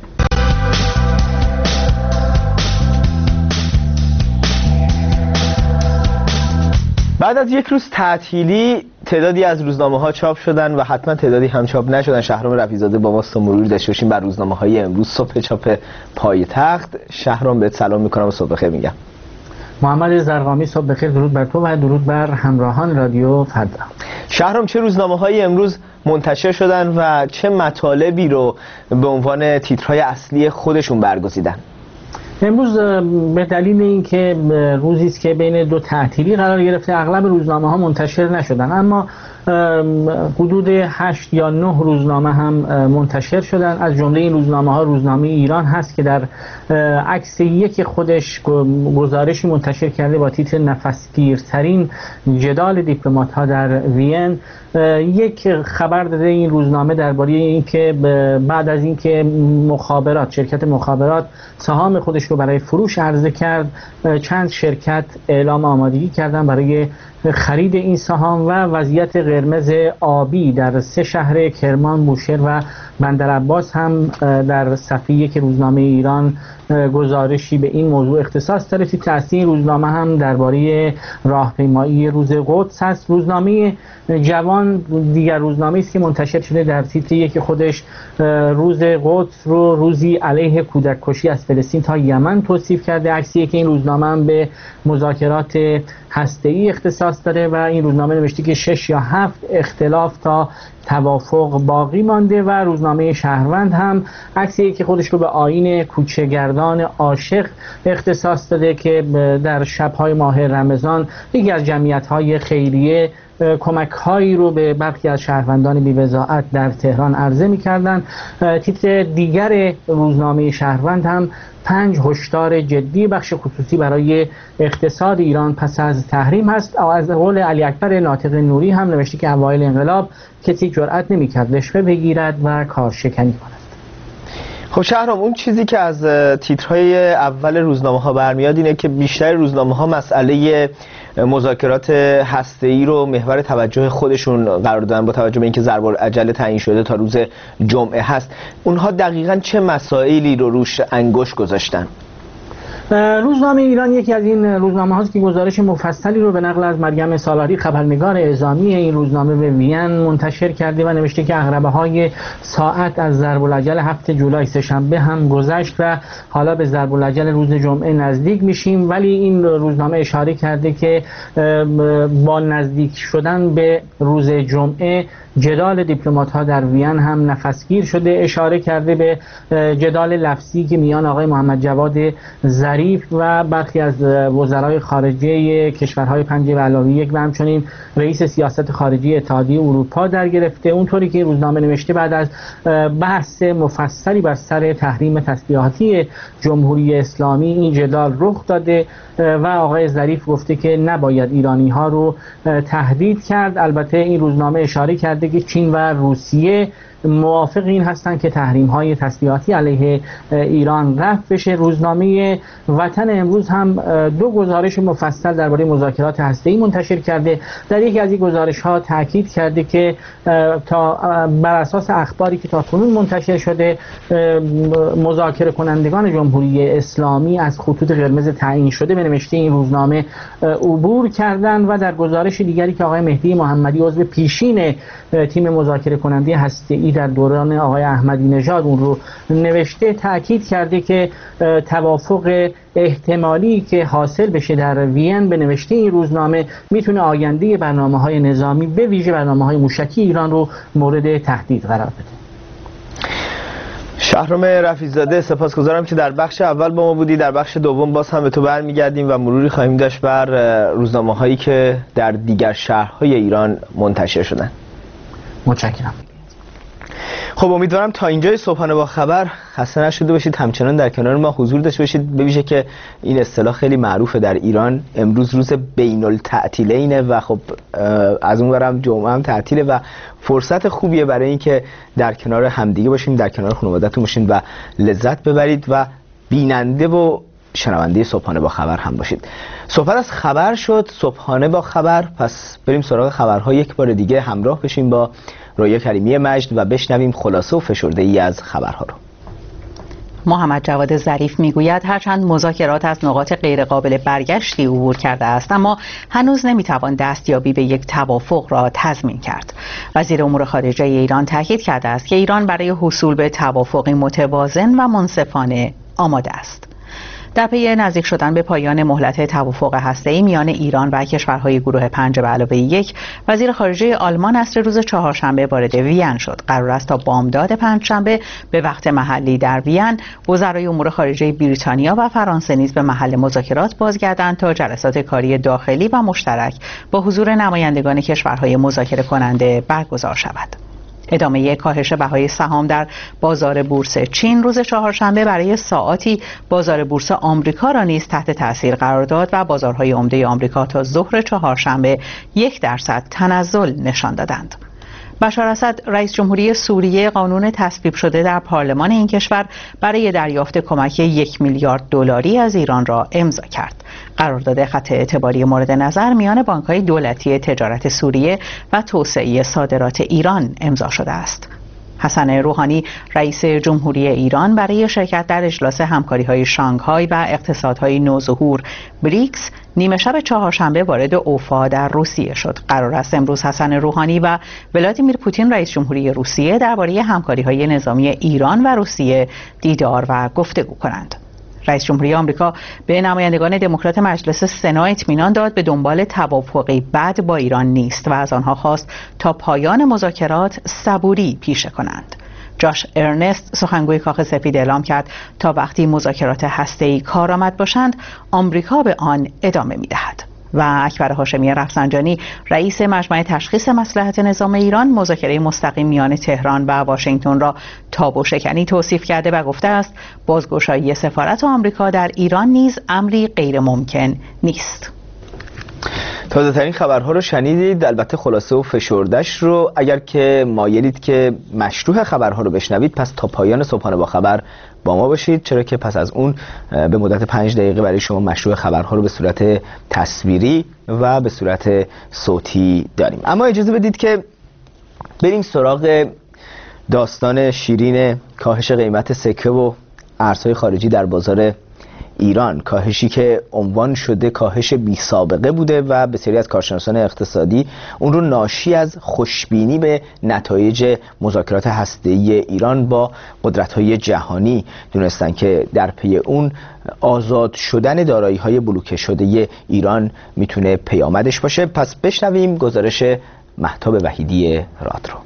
بعد از یک روز تعطیلی تعدادی از روزنامه ها چاپ شدن و حتما تعدادی هم چاپ نشدن. شهرام رفیع‌زاده با ماست و مرور داشته باشیم بر روزنامه های امروز صبح چاپ پایتخت. شهرام بهت سلام میکنم و صبح بخیر میگم. محمد زرقامی صبح بخیر، درود بر تو و درود بر همراهان رادیو فردا. شهرام چه روزنامه های امروز منتشر شدن و چه مطالبی رو به عنوان تیترهای اصلی خودشون برگزیدن؟ امروز به دلیل اینکه روزی است که بین دو تعطیلی قرار گرفته اغلب روزنامه ها منتشر نشدن، اما حدود هشت یا نه روزنامه هم منتشر شدن. از جمله این روزنامه ها روزنامه ایران هست که در عکس یک خودش گزارشی منتشر کرده با تیتر نفسگیرترین جدال دیپلمات ها در وین. یک خبر داده این روزنامه درباره اینکه بعد از اینکه مخابرات شرکت مخابرات سهام خودش رو برای فروش عرضه کرد، چند شرکت اعلام آمادگی کردن برای خرید این سهام و وضعیت قرمز آبی در سه شهر کرمان، بوشهر و بندرعباس هم در صفحه یک روزنامه ایران گزارشی به این موضوع اختصاص داره. تیتر اصلی این روزنامه هم درباره راهپیمایی روز قدس هست. روزنامه جوان دیگر روزنامه است که منتشر شده در تیتر یک خودش روز قدس رو روزی علیه کودک کشی از فلسطین تا یمن توصیف کرده. عکسی که این روزنامه هم به مذاکرات هسته‌ای اختصاص داره و این روزنامه نوشته که شش یا هفت اختلاف تا توافق باقی مانده. و روزنامه شهروند هم عکسی که خودش رو به آیین کوچه‌گردان عاشق اختصاص داده که در شب‌های ماه رمضان یکی از جمعیت‌های خیریه کمک هایی رو به برخی از شهروندان بی‌وضاحت در تهران عرضه می‌کردند. تیتر دیگر روزنامه شهروند هم پنج هشدار جدی بخش خصوصی برای اقتصاد ایران پس از تحریم هست. از قول علی اکبر ناطق نوری هم نوشته که اوایل انقلاب کسی جرئت نمی‌کرد رشوه بگیرد و کارشکنی کند. خب شهرام، اون چیزی که از تیترهای اول روزنامه ها برمیاد اینه که بیشتر روزنامه ها مسئله مذاکرات هسته‌ای رو محور توجه خودشون قرار دادن با توجه به اینکه ضرب العجله تعیین شده تا روز جمعه هست. اونها دقیقاً چه مسائلی رو روش انگشت گذاشتن؟ روزنامه ایران یکی از این روزنامه هاست که گزارش مفصلی رو به نقل از مریم سالاری خبرنگار اعزامی این روزنامه به وین منتشر کرده و نوشته که عقربه های ساعت از ضرب العجل هفته جولای سه‌شنبه هم گذشت و حالا به ضرب العجل روز جمعه نزدیک میشیم. ولی این روزنامه اشاره کرده که با نزدیک شدن به روز جمعه جدال دیپلمات ها در وین هم نفسگیر شده. اشاره کرده به جدال لفظی که میان آقای محمد جواد ظریف و برخی از وزرای خارجه کشورهای پنجه و علاوه یک و همچنین رئیس سیاست خارجی اتحادیه اروپا در گرفته. اونطوری که روزنامه نوشته بعد از بحث مفصلی بر سر تحریم تسلیحاتی جمهوری اسلامی این جدال رخ داده و آقای ظریف گفته که نباید ایرانی ها رو تهدید کرد. البته این روزنامه اشاره کرده که چین و روسیه موافق این هستند که تحریم های تسلیحاتی علیه ایران رفع بشه. روزنامه وطن امروز هم دو گزارش مفصل درباره مذاکرات هسته‌ای منتشر کرده. در یکی از این گزارش ها تاکید کرده که تا بر اساس اخباری که تاکنون منتشر شده مذاکره کنندگان جمهوری اسلامی از خطوط قرمز تعیین شده به نوشته این روزنامه عبور کردند. و در گزارش دیگری که آقای مهدی محمدی عضو پیشین تیم مذاکره کننده هسته‌ای در دوران آقای احمدی نژاد اون رو نوشته، تأکید کرده که توافق احتمالی که حاصل بشه در وین به نوشته این روزنامه میتونه آینده برنامه‌های نظامی به ویژه برنامه‌های موشکی ایران رو مورد تهدید قرار بده. شهرام رفیع‌زاده سپاسگزارم که در بخش اول با ما بودی. در بخش دوم باز هم به تو برمیگردیم و مروری خواهیم داشت بر روزنامه‌هایی که در دیگر شهرهای ایران منتشر شدن. متشکرم. خب امیدوارم تا اینجای صبحانه با خبر خسته نشده باشید، همچنان در کنار ما حضور داشته باشید. ببیشه که این اصطلاح خیلی معروفه در ایران، امروز روز بین التعطیلینه و خب از اون برم جمعه هم تعطیله و فرصت خوبیه برای اینکه در کنار همدیگه باشیم، در کنار خانواده‌تون باشین و لذت ببرید و بیننده و شنونده صبحانه با خبر هم باشید. صحبت از خبر شد، صبحانه با خبر، پس بریم سراغ خبرها. یک بار دیگه همراه بشیم با رویا کریمی مجد و بشنویم خلاصه و فشرده ای از خبرها رو. محمد جواد ظریف میگوید هرچند مذاکرات از نقاط غیرقابل برگشتی عبور کرده است، اما هنوز نمیتوان دستیابی به یک توافق را تضمین کرد. وزیر امور خارجه ایران تاکید کرده است که ایران برای حصول به توافقی متوازن و منصفانه آماده است. در پی نزدیک شدن به پایان مهلت توافق هسته‌ای میان ایران و کشورهای گروه پنج به علاوه یک، وزیر خارجه آلمان عصر روز چهارشنبه وارد وین شد. قرار است تا بامداد پنجشنبه به وقت محلی در وین وزرای امور خارجه بریتانیا و فرانسه نیز به محل مذاکرات بازگردند تا جلسات کاری داخلی و مشترک با حضور نمایندگان کشورهای مذاکره کننده برگزار شود. ادامه کاهش بهای سهام در بازار بورس چین روز چهارشنبه برای ساعاتی بازار بورس آمریکا را نیز تحت تاثیر قرار داد و بازارهای عمده آمریکا تا ظهر چهارشنبه یک درصد تنزل نشان دادند. بشار اسد رئیس جمهوری سوریه قانون تصویب شده در پارلمان این کشور برای دریافت کمک یک میلیارد دلاری از ایران را امضا کرد. قرارداد خط اعتباری مورد نظر میان بانک‌های دولتی تجارت سوریه و توسعه صادرات ایران امضا شده است. حسن روحانی رئیس جمهوری ایران برای شرکت در اجلاس همکاری‌های شانگهای و اقتصادهای نوظهور بریکس نیمه شب چهارشنبه وارد اوفا در روسیه شد. قرار است امروز حسن روحانی و ولادیمیر پوتین رئیس جمهوری روسیه درباره همکاری‌های نظامی ایران و روسیه دیدار و گفتگو کنند. رئیس جمهوری آمریکا به نمایندگان دموکرات مجلس سنا اطمینان داد به دنبال توافقی بد با ایران نیست و از آنها خواست تا پایان مذاکرات صبوری پیشه کنند. جاش ارنست سخنگوی کاخ سفید اعلام کرد تا وقتی مذاکرات هسته‌ای کارآمد باشند آمریکا به آن ادامه می‌دهد. و اکبر هاشمی رفسنجانی رئیس مجمع تشخیص مصلحت نظام ایران مذاکره مستقیم میان تهران و واشنگتن را تابو شکنی توصیف کرده و گفته است بازگشایی سفارت آمریکا در ایران نیز امری غیر ممکن نیست. تازه ترین خبرها رو شنیدید، البته خلاصه و فشردش رو. اگر که مایلید که مشروح خبرها رو بشنوید پس تا پایان صبحانه با خبر با ما باشید، چرا که پس از اون به مدت پنج دقیقه برای شما مشروع خبرها رو به صورت تصویری و به صورت صوتی داریم. اما اجازه بدید که بریم سراغ داستان شیرین کاهش قیمت سکه و ارزهای خارجی در بازار ایران. کاهشی که عنوان شده کاهش بی سابقه بوده و بسیاری از کارشناسان اقتصادی اون رو ناشی از خوشبینی به نتایج مذاکرات هسته‌ای ایران با قدرت‌های جهانی دونستن که در پی اون آزاد شدن دارایی‌های بلوکه شده ایران میتونه پیامدش باشه. پس بشنویم گزارش مهتاب وحیدی راد رو.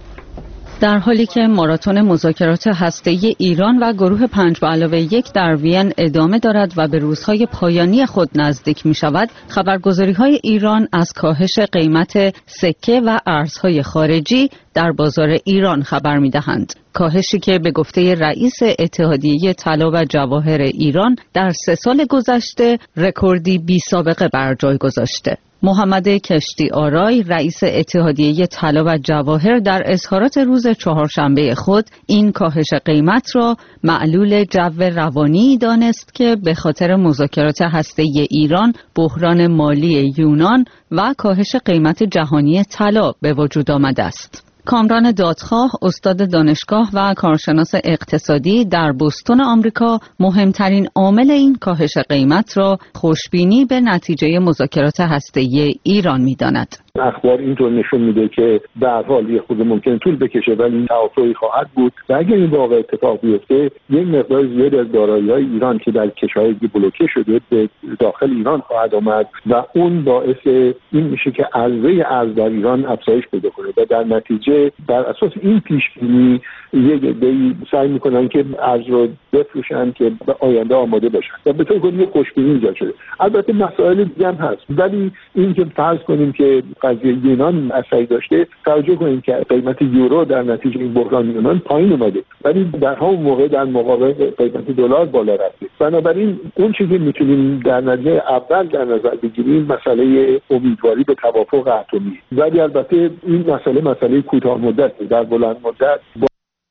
در حالی که ماراتون مذاکرات هسته‌ای ایران و گروه پنج به علاوه یک در وین ادامه دارد و به روزهای پایانی خود نزدیک می شود، خبرگزاری‌های ایران از کاهش قیمت سکه و ارزهای خارجی در بازار ایران خبر می دهند. کاهشی که به گفته رئیس اتحادیه طلا و جواهر ایران در سه سال گذشته رکوردی بی سابقه بر جای گذاشته. محمد کشتی آرای رئیس اتحادیه طلا و جواهر در اظهارات روز چهارشنبه خود این کاهش قیمت را معلول جو روانی دانست که به خاطر مذاکرات هسته‌ای ایران، بحران مالی یونان و کاهش قیمت جهانی طلا به وجود آمده است. کامران دادخواه، استاد دانشگاه و کارشناس اقتصادی در بوستون آمریکا، مهمترین عامل این کاهش قیمت را خوشبینی به نتیجه مذاکرات هسته‌ای ایران می‌داند. اخبار اینطور نشون میده که به هر حال یه خود ممکن طول بکشه ولی این توافقی خواهد بود و اگر این واقع اتفاق بیفته یک مقدار زیادی از دارایی‌های ایران که در کشورهای بلوکه شده به داخل ایران خواهد آمد و اون باعث این میشه که عرضه ارز در ایران افزایش پیدا کنه و در نتیجه بر اساس این پیش بینی یک عده‌ای سعی میکنن که ارز رو بفروشن که به آینده آماده باشن و به طور کلی خوشبینی ایجاد شده. البته مسائل دیگه هم هست ولی این که فرض کنیم که قضیه یونان اثری داشته، توجه کنید که قیمت یورو در نتیجه این بحران یونان پایین اومده، ولی در همون موقع در مقابل قیمت دلار بالا رفته. بنابراین اون چیزی میتونیم در نظر اول در نظر بگیریم مسئله امیدواری به توافق اتمی، ولی البته این مسئله مسئله کوتاه مدت، در بلند مدت با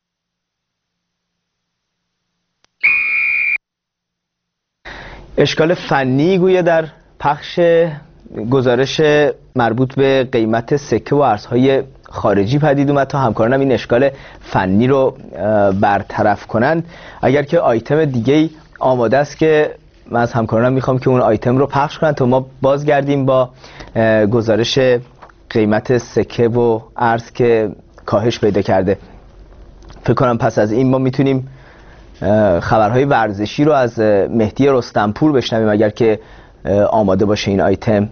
اشکال فنی گویا در پخش گزارش مربوط به قیمت سکه و ارزهای خارجی پدید اومد تا همکارانم این اشکال فنی رو برطرف کنند. اگر که آیتم دیگه آماده است که من از همکارانم میخوام که اون آیتم رو پخش کنند تا ما بازگردیم با گزارش قیمت سکه و ارز که کاهش پیدا کرده. فکر کنم پس از این ما میتونیم خبرهای ورزشی رو از مهدی رستمپور بشنویم اگر که آماده باشه این آیتم.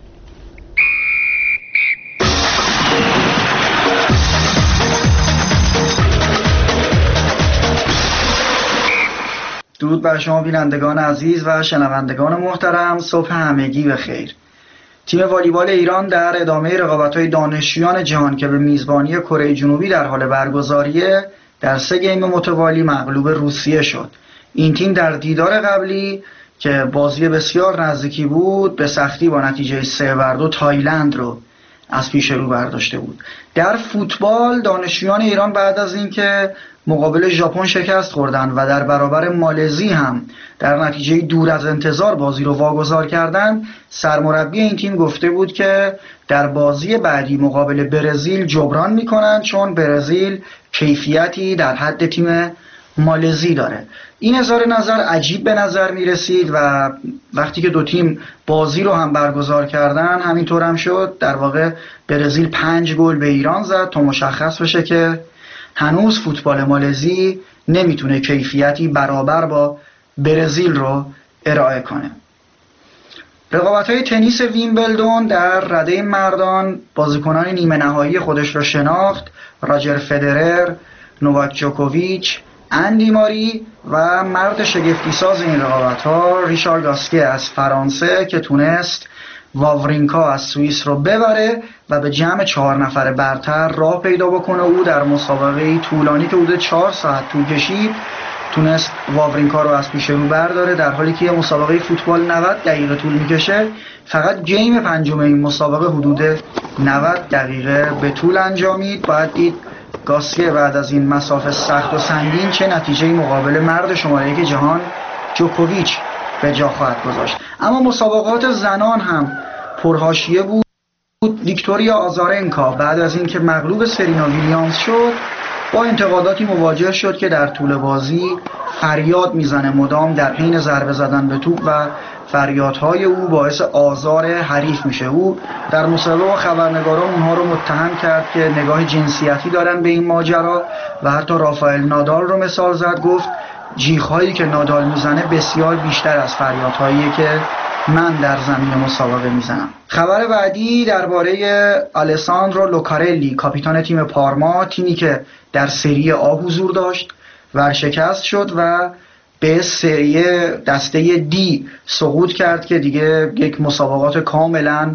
درود بر شما بینندگان عزیز و شنوندگان محترم، صبح همگی بخیر. تیم والیبال ایران در ادامه رقابت‌های دانشجویان جهان که به میزبانی کره جنوبی در حال برگزاریه در سه گیم متوالی مغلوب روسیه شد. این تیم در دیدار قبلی که بازی بسیار نزدیکی بود به سختی با نتیجه سه بر دو تایلند رو از پیش رو برداشته بود. در فوتبال دانشجویان ایران بعد از اینکه مقابل ژاپن شکست خوردند و در برابر مالزی هم در نتیجه دور از انتظار بازی رو واگذار کردند، سرمربی این تیم گفته بود که در بازی بعدی مقابل برزیل جبران میکنند چون برزیل کیفیتی در حد تیم مالزی داره. این اظهار نظر عجیب به نظر می رسید و وقتی که دو تیم بازی رو هم برگزار کردن همینطور هم شد. در واقع برزیل پنج گل به ایران زد تا مشخص بشه که هنوز فوتبال مالزی نمیتونه کیفیتی برابر با برزیل رو ارائه کنه. رقابت‌های تنیس ویمبلدون در رده مردان بازیکنان نیمه نهایی خودش رو شناخت. راجر فدرر، نوواک جوکوویچ، اندی ماری و مرد شگفتی ساز این رقابت‌ها ریشار گاسکه از فرانسه که تونست واورینکا از سوئیس رو ببره و به جمع چهار نفر برتر راه پیدا بکنه. او در مسابقه طولانی که حدود چهار ساعت طول کشید تونست واورینکا رو از پیش رو برداره، در حالی که مسابقه فوتبال نود دقیقه طول میکشه. فقط گیم پنجم این مسابقه حدود نود دقیقه به طول انجامید. باید دید گاسکه بعد از این مسافه سخت و سنگین چه نتیجه مقابل مرد شماره یک جهان جوکوویچ به جا خواهد گذاشت. اما مسابقات زنان هم پرحاشیه بود. ویکتوریا آزارنکا بعد از اینکه مغلوب سرینا ویلیامز شد با انتقاداتی مواجه شد که در طول بازی فریاد میزنه مدام در حین ضربه زدن به توپ و فریادهای او باعث آزار حریف میشه. او در مصاحبه با خبرنگاران اونها رو متهم کرد که نگاه جنسیتی دارن به این ماجرا و حتی رافائل نادال رو مثال زد. گفت جیغ‌هایی که نادال میزنه بسیار بیشتر از فریادهایی که من در زمین مسابقه میزنم. خبر بعدی درباره آلساندرو لوکارلی کاپیتان تیم پارما، تیمی که در سری آ حضور داشت ورشکست شد و به سری دسته دی سقوط کرد که دیگه یک مسابقات کاملا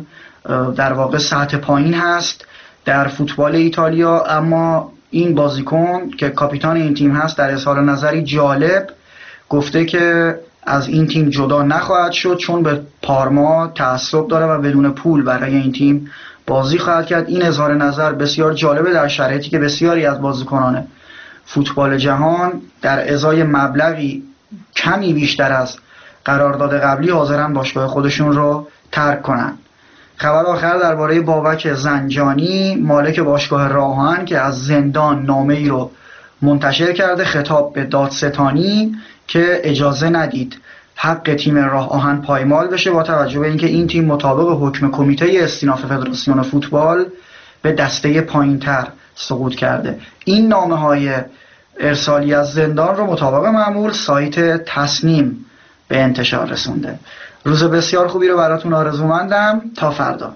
در واقع سطح پایین هست در فوتبال ایتالیا. اما این بازیکن که کاپیتان این تیم هست در اظهار نظری جالب گفته که از این تیم جدا نخواهد شد چون به پارما تعصب داره و بدون پول برای این تیم بازی خواهد کرد. این اظهار نظر بسیار جالبه در شرایطی که بسیاری از بازیکنان فوتبال جهان در ازای مبلغی کمی بیشتر از قرارداد قبلی حاضرن باشگاه خودشون رو ترک کنن. خبر آخر درباره بابک زنجانی مالک باشگاه راه آهن که از زندان نامه‌ای رو منتشر کرده خطاب به دادستانی که اجازه ندید حق تیم راه آهن پایمال بشه با توجه به اینکه این تیم مطابق حکم کمیته استیناف فدراسیون فوتبال به دسته پایینتر سقوط کرده. این نامه‌های ارسالی از زندان رو مطابق معمول سایت تصنیم به انتشار رسونده. روز بسیار خوبی رو براتون آرزومندم. تا فردا.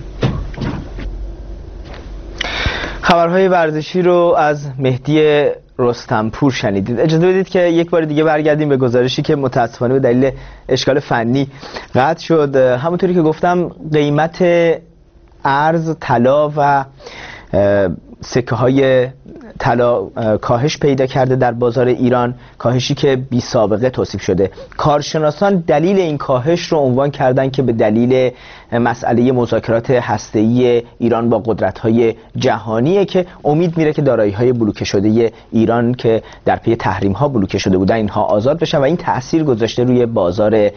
خبرهای ورزشی رو از مهدی رستمپور شنیدید. اجازه بدید که یک بار دیگه برگردیم به گزارشی که متاسفانه به دلیل اشکال فنی قطع شد. همونطوری که گفتم قیمت ارز، طلا و سکه های طلا کاهش پیدا کرده در بازار ایران، کاهشی که بی سابقه توصیف شده. کارشناسان دلیل این کاهش رو عنوان کردن که به دلیل مسئله مذاکرات هسته‌ای ایران با قدرت‌های جهانیه که امید میره که دارایی‌های بلوکه شده ایران که در پی تحریم‌ها بلوکه شده بودن اینها آزاد بشن و این تأثیر گذاشته روی بازار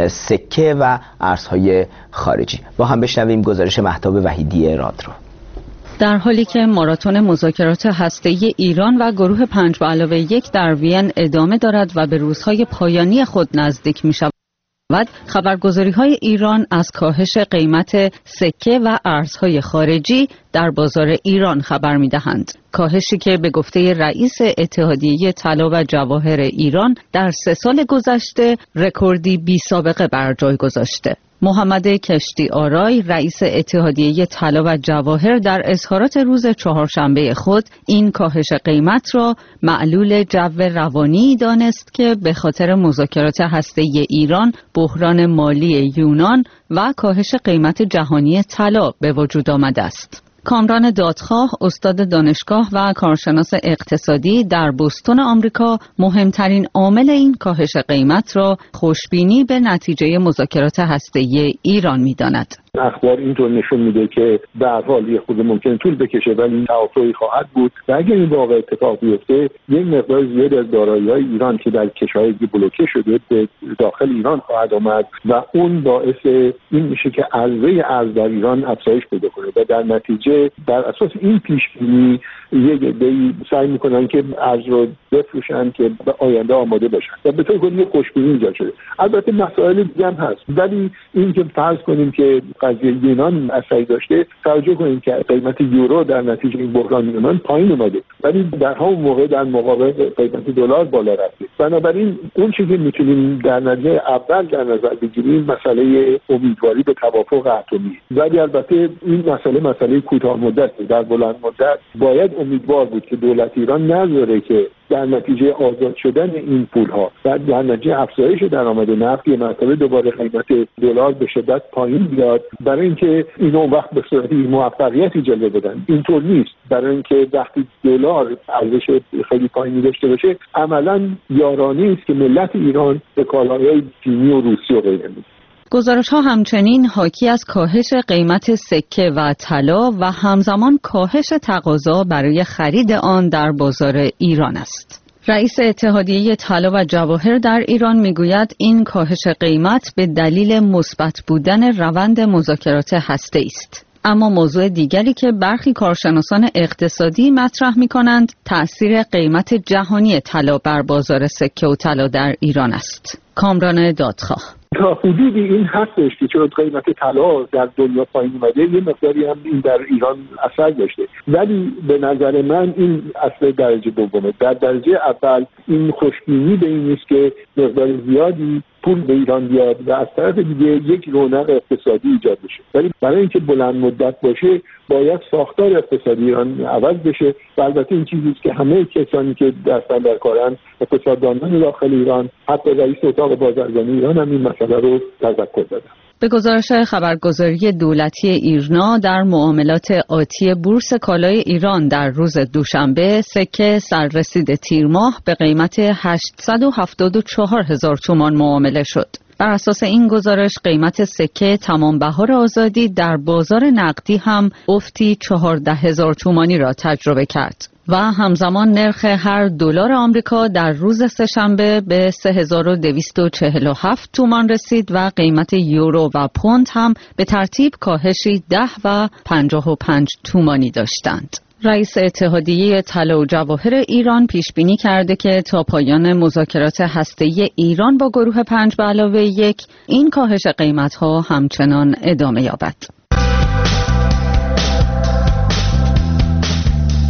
سکه و ارزهای خارجی. با هم بشنویم گزارش مهتاب وحیدی راد رو. در حالی که ماراتون مذاکرات هسته‌ای ایران و گروه پنج به علاوه یک در وین ادامه دارد و به روزهای پایانی خود نزدیک می شود، خبرگزاری‌های ایران از کاهش قیمت سکه و ارزهای خارجی در بازار ایران خبر می‌دهند. کاهشی که به گفته رئیس اتحادیه طلا و جواهر ایران در سه سال گذشته رکوردی بی سابقه بر جای گذاشته. محمد کشتی آرای رئیس اتحادیه طلا و جواهر در اظهارات روز چهارشنبه خود این کاهش قیمت را معلول جو روانی دانست که به خاطر مذاکرات هسته‌ای ایران، بحران مالی یونان و کاهش قیمت جهانی طلا به وجود آمده است. کامران دادخواه، استاد دانشگاه و کارشناس اقتصادی در بوستون آمریکا، مهمترین عامل این کاهش قیمت را خوشبینی به نتیجه مذاکرات هسته‌ای ایران می‌داند. اخبار اینطور نشون میده که به هر حال یه خود ممکن طول بکشه ولی توافقی خواهد بود و اگر این واقع اتفاق بیفته یک مقدار زیادی از دارایی‌های ایران که در کشورهای بلوکه شده به داخل ایران خواهد آمد و اون باعث این میشه که عرضه ارز در ایران افزایش پیدا کنه و در نتیجه بر اساس این پیش بینی یک عده‌ای سعی میکنن که ارز رو بفروشن که به آینده آماده باشن و به طور کلی خوشبینی ایجاد شده. البته مسائل دیگه هم هست ولی این که فرض کنیم که قضیه یونان اثری داشته، توجه کنیم که قیمت یورو در نتیجه این بحران یونان پایین اومده ولی در همون موقع در مقابل قیمت دلار بالا رفته. بنابراین اون چیزی که میتونیم در نتیجه اول در نظر بگیریم مسئله امیدواری به توافق اتمی، ولی البته این مسئله مسئله کوتاه مدت، در بلند مدت باید امیدوار بود که دولت ایران نذاره که در نتیجه آزاد شدن این پولها و در نتیجه افزایش درآمد نفت یه مرتبه دوباره قیمت دلار به شدت پایین بیاد، برای اینکه اینو وقت به صورت موفقیتی جلوه بدن. اینطور نیست. برای اینکه وقتی دلار ارزش خیلی پایینی داشته باشه عملاً یارانه است که ملت ایران به کالاهای چینی و روسی و غیره میده. گزارش ها همچنین حاکی از کاهش قیمت سکه و طلا و همزمان کاهش تقاضا برای خرید آن در بازار ایران است. رئیس اتحادیه طلا و جواهر در ایران میگوید این کاهش قیمت به دلیل مثبت بودن روند مذاکرات هسته‌ای است. اما موضوع دیگری که برخی کارشناسان اقتصادی مطرح می‌کنند تأثیر قیمت جهانی طلا بر بازار سکه و طلا در ایران است. کامران دادخواه: تا حدودی این هستش که چون قیمت طلا در دنیا پایین اومده یه مقداری هم این در ایران اثر داشته، ولی به نظر من این اصل درجه دومه. در درجه اول این خوشبینی به این نیست که مقدار زیادی پول به ایران بیاد و از طرف دیگه یک رونق اقتصادی ایجاد بشه، ولی برای اینکه بلند مدت باشه باید ساختار اقتصادی ایران عوض بشه و البته این چیزی است که همه کسانی که دستن در کارن، اقتصاددانان داخل ایران، حتی رئیس اتاق بازرگانی ایران هم این مسئله رو تذکر دادن. به گزارش خبرگزاری دولتی ایرنا در معاملات آتی بورس کالای ایران در روز دوشنبه سکه سررسید تیر ماه به قیمت هشتصد و هفتاد و چهار هزار تومان معامله شد. بر اساس این گزارش قیمت سکه تمام بهار آزادی در بازار نقدی هم افتی چهارده هزار تومانی را تجربه کرد و همزمان نرخ هر دلار آمریکا در روز سه‌شنبه به سه هزار و دویست و چهل و هفت تومان رسید و قیمت یورو و پوند هم به ترتیب کاهشی ده و پنجاه و پنج تومانی داشتند. رئیس اتحادیه طلا و جواهر ایران پیش بینی کرده که تا پایان مذاکرات هسته‌ای ایران با گروه پنج به علاوه یک این کاهش قیمت‌ها همچنان ادامه یابد.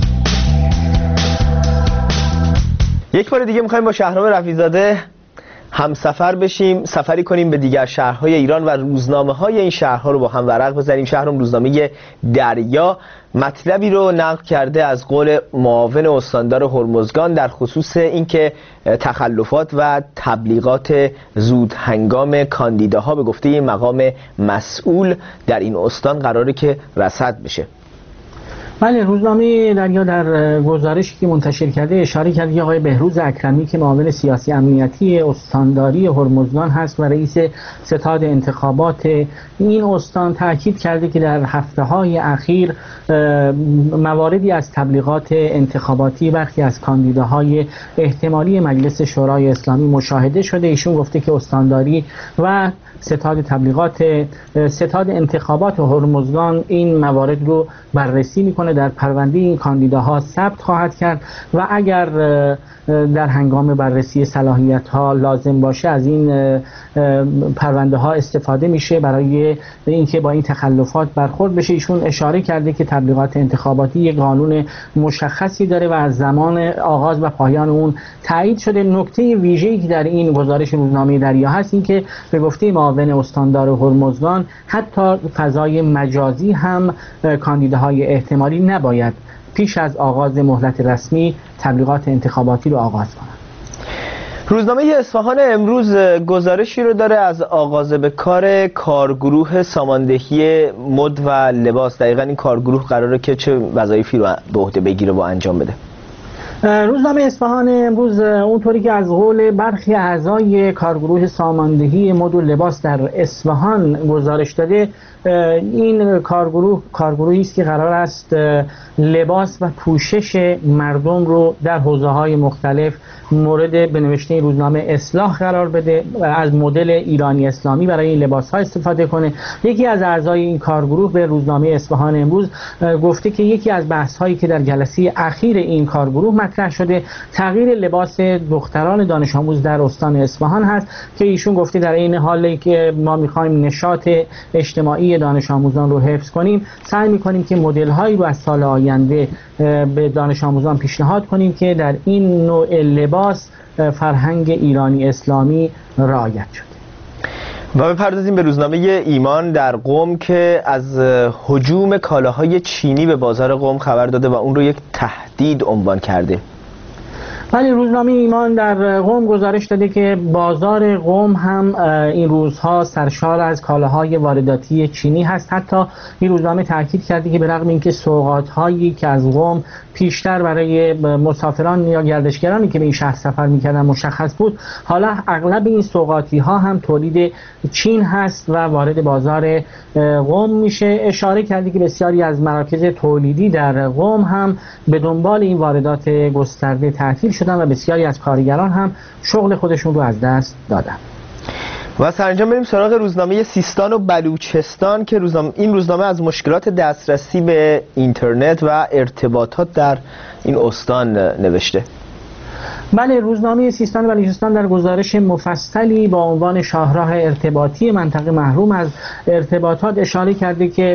یک بار دیگه می‌خوایم با شهرام رفیع‌زاده همسفر بشیم، سفری کنیم به دیگر شهرهای ایران و روزنامه‌های این شهرها رو با هم ورق بزنیم. شهرم روزنامه دریا مطلبی رو نقل کرده از قول معاون استاندار هرمزگان در خصوص اینکه تخلفات و تبلیغات زود هنگام کاندیداها به گفته این مقام مسئول در این استان قراره که رصد بشه. بله، روزنامه دریا در گزارشی که منتشر کرده اشاره کرده که آقای بهروز اکرمی که معاون سیاسی امنیتی استانداری هرمزگان هست و رئیس ستاد انتخابات این استان تاکید کرده که در هفته‌های اخیر مواردی از تبلیغات انتخاباتی برخی از کاندیداهای احتمالی مجلس شورای اسلامی مشاهده شده. ایشون گفته که استانداری و ستاد تبلیغات ستاد انتخابات هرمزگان این موارد رو بررسی میکنه، در پرونده این کاندیداها ثبت خواهد کرد و اگر در هنگام بررسی صلاحیت ها لازم باشه از این پرونده ها استفاده میشه برای اینکه با این تخلفات برخورد بشه. ایشون اشاره کرده که تبلیغات انتخاباتی یک قانون مشخصی داره و از زمان آغاز و پایان اون تایید شده. نکته ویژه‌ای که در این گزارش روزنامه دریا هست این که به گفته معاون استاندار هرمزگان حتی فضای مجازی هم کاندیداهای احتمالی نباید پیش از آغاز مهلت رسمی تبلیغات انتخاباتی رو آغاز کنند. روزنامه اصفهان امروز گزارشی رو داره از آغاز به کار کارگروه ساماندهی مد و لباس. دقیقاً این کارگروه قراره که چه وظایفی رو به عهده بگیره و انجام بده؟ روزنامه اصفهان امروز اونطوری که از قول برخی اعضای کارگروه ساماندهی مد و لباس در اصفهان گزارش داده، این کارگروه کارگروهی است که قرار است لباس و پوشش مردم رو در حوزه‌های مختلف مورد به نوشته روزنامه اصلاح قرار بده، از مدل ایرانی اسلامی برای این لباس‌ها استفاده کنه. یکی از اعضای این کارگروه به روزنامه اصفهان امروز گفته که یکی از بحث‌هایی که در جلسه اخیر این کارگروه مطرح شده تغییر لباس دختران دانش آموز در استان اصفهان هست که ایشون گفته در این حالی که ما می‌خوایم نشاط اجتماعی دانش آموزان رو حفظ کنیم، سعی می‌کنیم که مدل‌هایی رو از سال آینده به دانش آموزان پیشنهاد کنیم که در این نوع لباس فرهنگ ایرانی اسلامی رعایت شده. و بپردازیم به روزنامه ایمان در قم که از هجوم کالاهای چینی به بازار قم خبر داده و اون رو یک تهدید عنوان کرده. ولی روزنامه ایمان در قم گزارش داده که بازار قم هم این روزها سرشار از کالاهای وارداتی چینی هست. حتی این روزنامه تاکید کرده که به رغم اینکه سوغات‌هایی که از قم پیشتر برای مسافران یا گردشگرانی که به این شهر سفر می‌کردن مشخص بود، حالا اغلب این سوغاتی‌ها هم تولید چین هست و وارد بازار قم میشه. اشاره کرده که بسیاری از مراکز تولیدی در قم هم به دنبال این واردات گسترده تعطیل شدن و بسیاری از کارگران هم شغل خودشون رو از دست دادن. و سرانجام بریم سراغ روزنامه سیستان و بلوچستان که روزنامه این روزنامه از مشکلات دسترسی به اینترنت و ارتباطات در این استان نوشته. بله، روزنامه سیستان و بلوچستان در گزارش مفصلی با عنوان شاهراه ارتباطی منطقه محروم از ارتباطات اشاره کرده که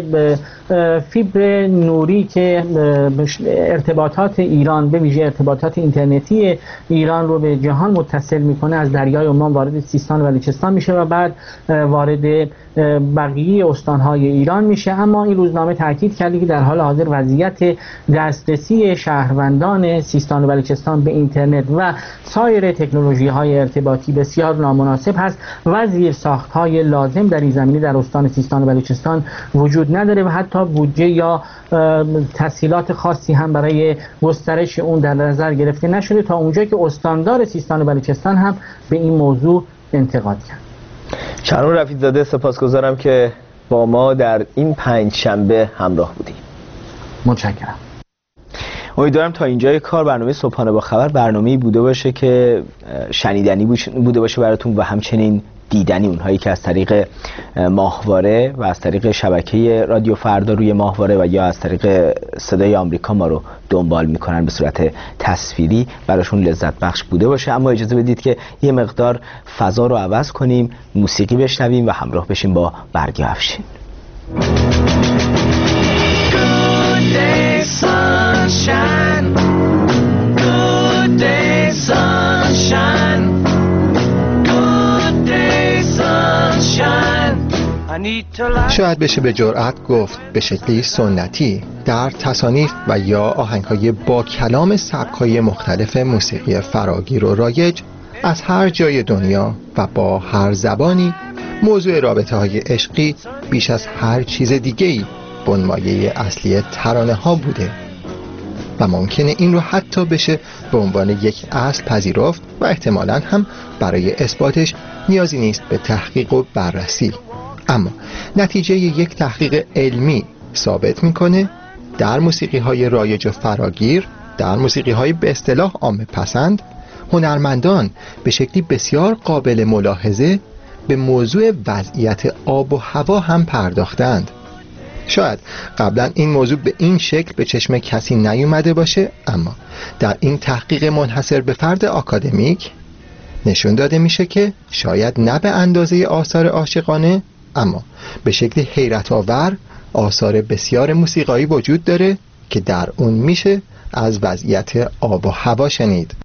فیبر نوری که ارتباطات ایران به ویژه ارتباطات اینترنتی ایران رو به جهان متصل میکنه از دریای عمان وارد سیستان و بلوچستان میشه و بعد وارد بقیه استانهای ایران میشه. اما این روزنامه تاکید کرده که در حال حاضر وضعیت دسترسی شهروندان سیستان و بلوچستان به اینترنت و سایر تکنولوژی های ارتباطی بسیار نامناسب هست و زیرساخت های لازم در این زمینه در استان سیستان و بلوچستان وجود نداره و حتی بودجه یا تسهیلات خاصی هم برای گسترش اون در نظر گرفته نشده، تا اونجایی که استاندار سیستان و بلوچستان هم به این موضوع انتقاد کرد. شهرام رفیع‌زاده، سپاسگزارم که با ما در این پنج شنبه همراه بودیم. متشکرم. امیدوارم تا اینجای کار برنامه صبحانه با خبر برنامه‌ای بوده باشه که شنیدنی بوده باشه براتون و همچنین دیدنی. اونهایی که از طریق ماهواره و از طریق شبکه رادیو فردا روی ماهواره و یا از طریق صدای آمریکا ما رو دنبال میکنن به صورت تصویری براشون لذت بخش بوده باشه. اما اجازه بدید که یه مقدار فضا رو عوض کنیم، موسیقی بشنویم و همراه بشیم با برگی افشین. Sunshine, good day, sunshine, good شاید بشه به جرأت گفت به شکلی سنتی در تصانیف و یا آهنگ‌های با کلام سبک‌های مختلف موسیقی فراگیر و رایج از هر جای دنیا و با هر زبانی موضوع رابطه‌های عشقی بیش از هر چیز دیگه‌ای بنمایه اصلی ترانه‌ها بوده و ممکنه این رو حتی بشه به عنوان یک اصل پذیرفت و احتمالاً هم برای اثباتش نیازی نیست به تحقیق و بررسی. اما نتیجه یک تحقیق علمی ثابت میکنه در موسیقی‌های رایج و فراگیر، در موسیقی‌های به اصطلاح عامه پسند، هنرمندان به شکلی بسیار قابل ملاحظه به موضوع وضعیت آب و هوا هم پرداختند. شاید قبلا این موضوع به این شکل به چشم کسی نیومده باشه، اما در این تحقیق منحصر به فرد آکادمیک نشون داده میشه که شاید نه به اندازه آثار عاشقانه، اما به شکل حیرت آور آثار بسیار موسیقایی وجود داره که در اون میشه از وضعیت آب و هوا شنید.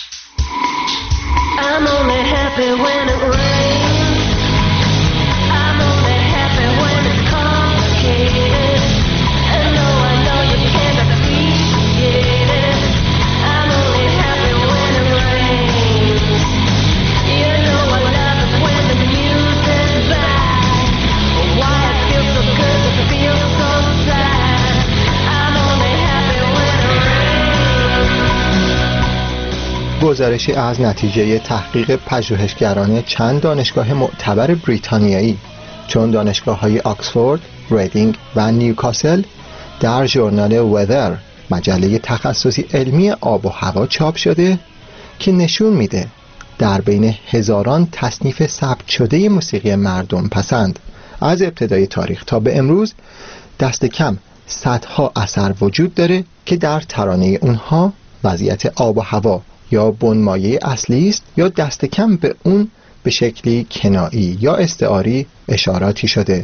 گزارشی از نتیجه تحقیق پژوهشگران چند دانشگاه معتبر بریتانیایی چون دانشگاه‌های آکسفورد، ریدینگ و نیوکاسل در ژورنال وذر، مجله تخصصی علمی آب و هوا چاپ شده که نشون میده در بین هزاران تصنیف ثبت شده موسیقی مردم پسند از ابتدای تاریخ تا به امروز دست کم صدها اثر وجود داره که در ترانه اونها وضعیت آب و هوا یا بنمایه اصلی است یا دست کم به اون به شکلی کنایی یا استعاری اشاراتی شده.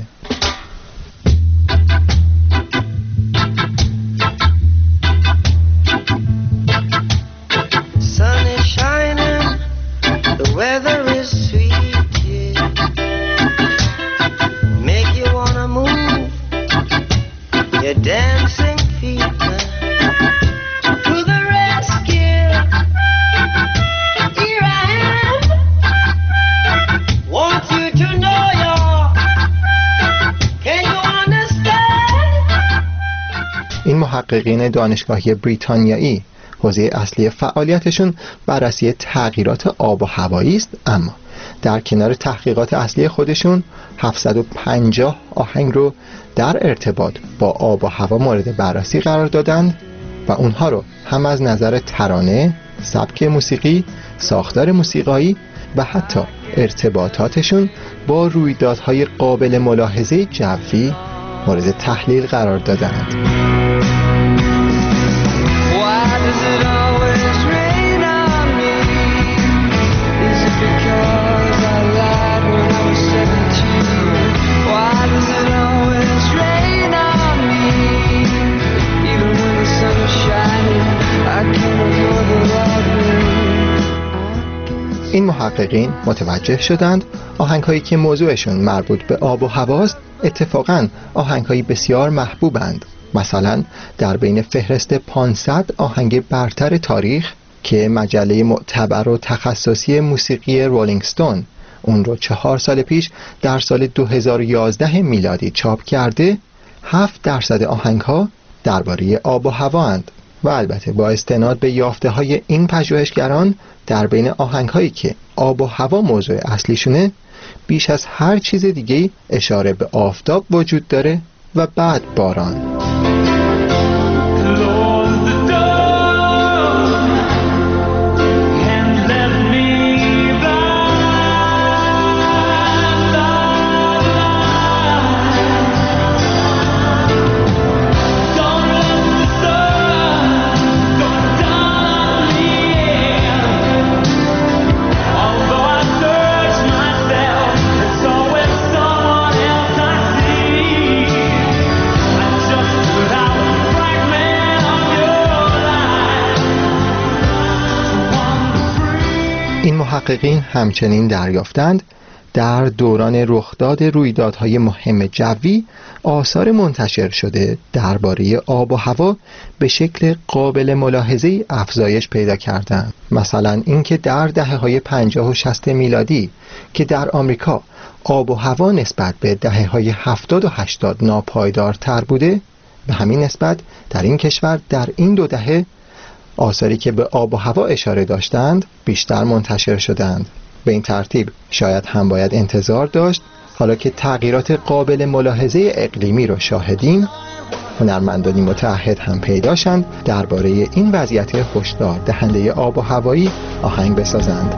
محققین دانشگاهی بریتانیایی حوزه اصلی فعالیتشون بررسی تغییرات آب و هوایی است، اما در کنار تحقیقات اصلی خودشون هفتصد و پنجاه آهنگ رو در ارتباط با آب و هوا مورد بررسی قرار دادند و اونها رو هم از نظر ترانه، سبک موسیقی، ساختار موسیقایی و حتی ارتباطاتشون با رویدادهای قابل ملاحظه جوی مورد تحلیل قرار دادند. این محققین متوجه شدند آهنگ‌هایی که موضوعشون مربوط به آب و هواست اتفاقاً آهنگ‌هایی بسیار محبوبند. مثلا در بین فهرست پانصد آهنگ برتر تاریخ که مجله معتبر و تخصصی موسیقی رولینگ استون اون رو چهار سال پیش در سال دو هزار و یازده میلادی چاپ کرده، هفت درصد آهنگ‌ها درباره آب و هوا اند و البته با استناد به یافته‌های این پژوهشگران در بین آهنگ‌هایی که آب و هوا موضوع اصلیشونه بیش از هر چیز دیگه اشاره به آفتاب وجود داره و بعد باران. این محققین همچنین دریافتند در دوران رخداد رویدادهای مهم جوی آثار منتشر شده درباره آب و هوا به شکل قابل ملاحظه افزایش پیدا کردند. مثلا اینکه در دهه‌های پنجاه و شصت میلادی که در آمریکا آب و هوا نسبت به دهه‌های هفتاد و هشتاد ناپایدارتر بوده، به همین نسبت در این کشور در این دو دهه آثاری که به آب و هوا اشاره داشتند بیشتر منتشر شدند. به این ترتیب شاید هم باید انتظار داشت حالا که تغییرات قابل ملاحظه اقلیمی رو شاهدیم، هنرمندانی متعهد هم پیدا شند درباره این وضعیت هشدار دهنده آب و هوایی آهنگ بسازند.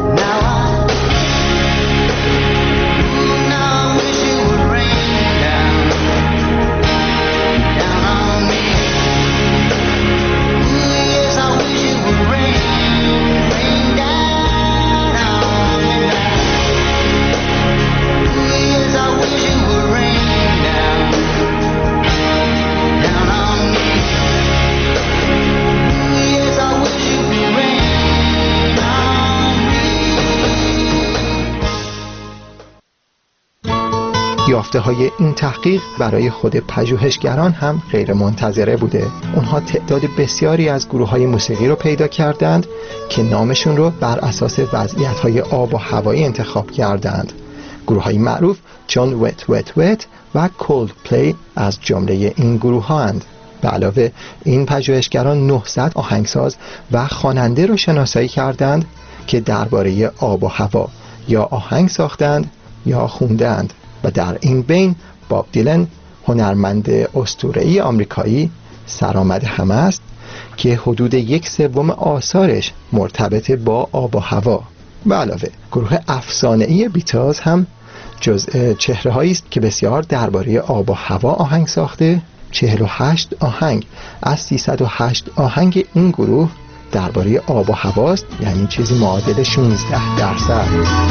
یافته های این تحقیق برای خود پژوهشگران هم غیر منتظره بوده. اونها تعداد بسیاری از گروه های موسیقی رو پیدا کردند که نامشون رو بر اساس وضعیت های آب و هوایی انتخاب کردند. گروه های معروف چون وت وت وت و کولد پلی از جمله این گروه ها هستند. به علاوه این پژوهشگران نهصد آهنگساز و خواننده رو شناسایی کردند که درباره آب و هوا یا آهنگ ساختند یا خوندند. و در این بین باب دیلن، هنرمند اسطوره‌ای آمریکایی، سرآمد همه است که حدود یک سوم آثارش مرتبط با آب و هوا. به علاوه گروه افسانه‌ای بیتلز هم جزء چهره‌هایی است که بسیار درباره آب و هوا آهنگ ساخته. چهل و هشت آهنگ از سیصد و هشت آهنگ این گروه درباره آب و هواست، یعنی چیزی معادل شانزده درصد.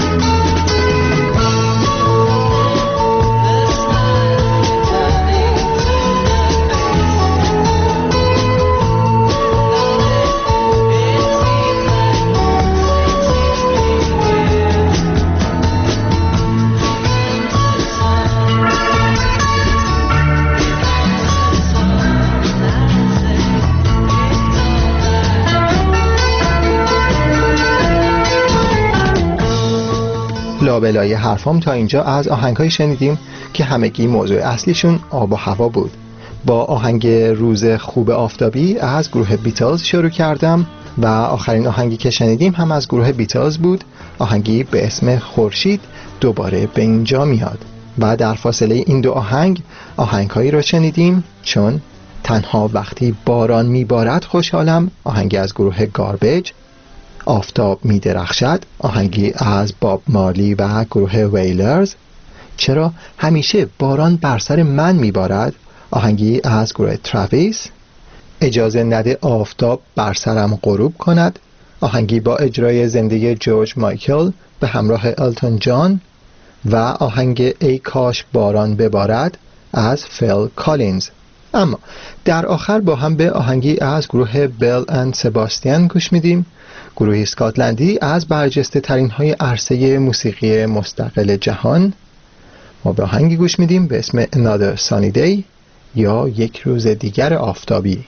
لابلای حرفام تا اینجا از آهنگ‌های شنیدیم که همگی موضوع اصلیشون آب و هوا بود. با آهنگ روز خوب آفتابی از گروه بیتلز شروع کردم و آخرین آهنگی که شنیدیم هم از گروه بیتلز بود، آهنگی به اسم خورشید دوباره به اینجا میاد. و در فاصله این دو آهنگ آهنگ‌هایی رو شنیدیم چون تنها وقتی باران میبارد خوشحالم، آهنگی از گروه گاربیج، آفتاب می درخشد، آهنگی از باب مارلی و گروه ویلرز، چرا همیشه باران بر سر من می بارد، آهنگی از گروه تراویس، اجازه نده آفتاب بر سرم غروب کند، آهنگی با اجرای زنده جورج مایکل به همراه التون جان و آهنگ ای کاش باران ببارد از فیل کالینز. اما در آخر با هم به آهنگی از گروه بیل اند سباستین گوش میدیم، گروه اسکاتلندی از برجسته ترین های عرصه موسیقی مستقل جهان. ما به آهنگی گوش میدیم به اسم Another Sunny Day یا یک روز دیگر آفتابی.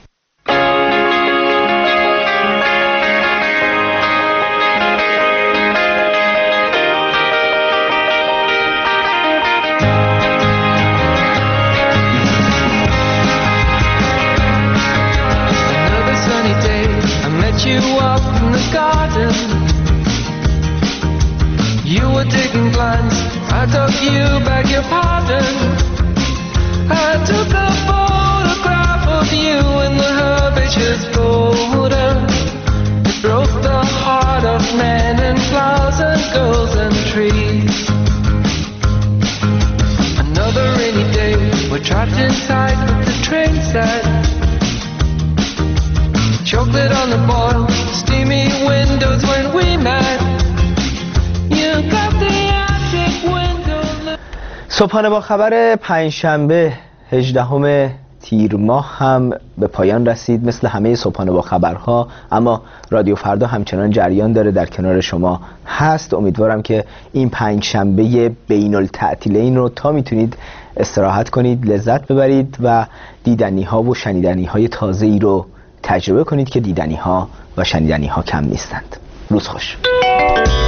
I took you back your pardon. I took a photograph of you in the herbaceous border. It broke the heart of men and flowers and girls and trees. Another rainy day, we're trapped inside with the train set. Chocolate on the bottom, steamy windows when we met. You got the صبحانه با خبر پنجشنبه هجدهم تیر ماه هم به پایان رسید مثل همه صبحانه با خبرها، اما رادیو فردا همچنان جریان داره، در کنار شما هست. امیدوارم که این پنج شنبه بین التعطیلین رو تا میتونید استراحت کنید، لذت ببرید و دیدنی ها و شنیدنی های تازه ای رو تجربه کنید که دیدنی ها و شنیدنی ها کم نیستند. روز خوش.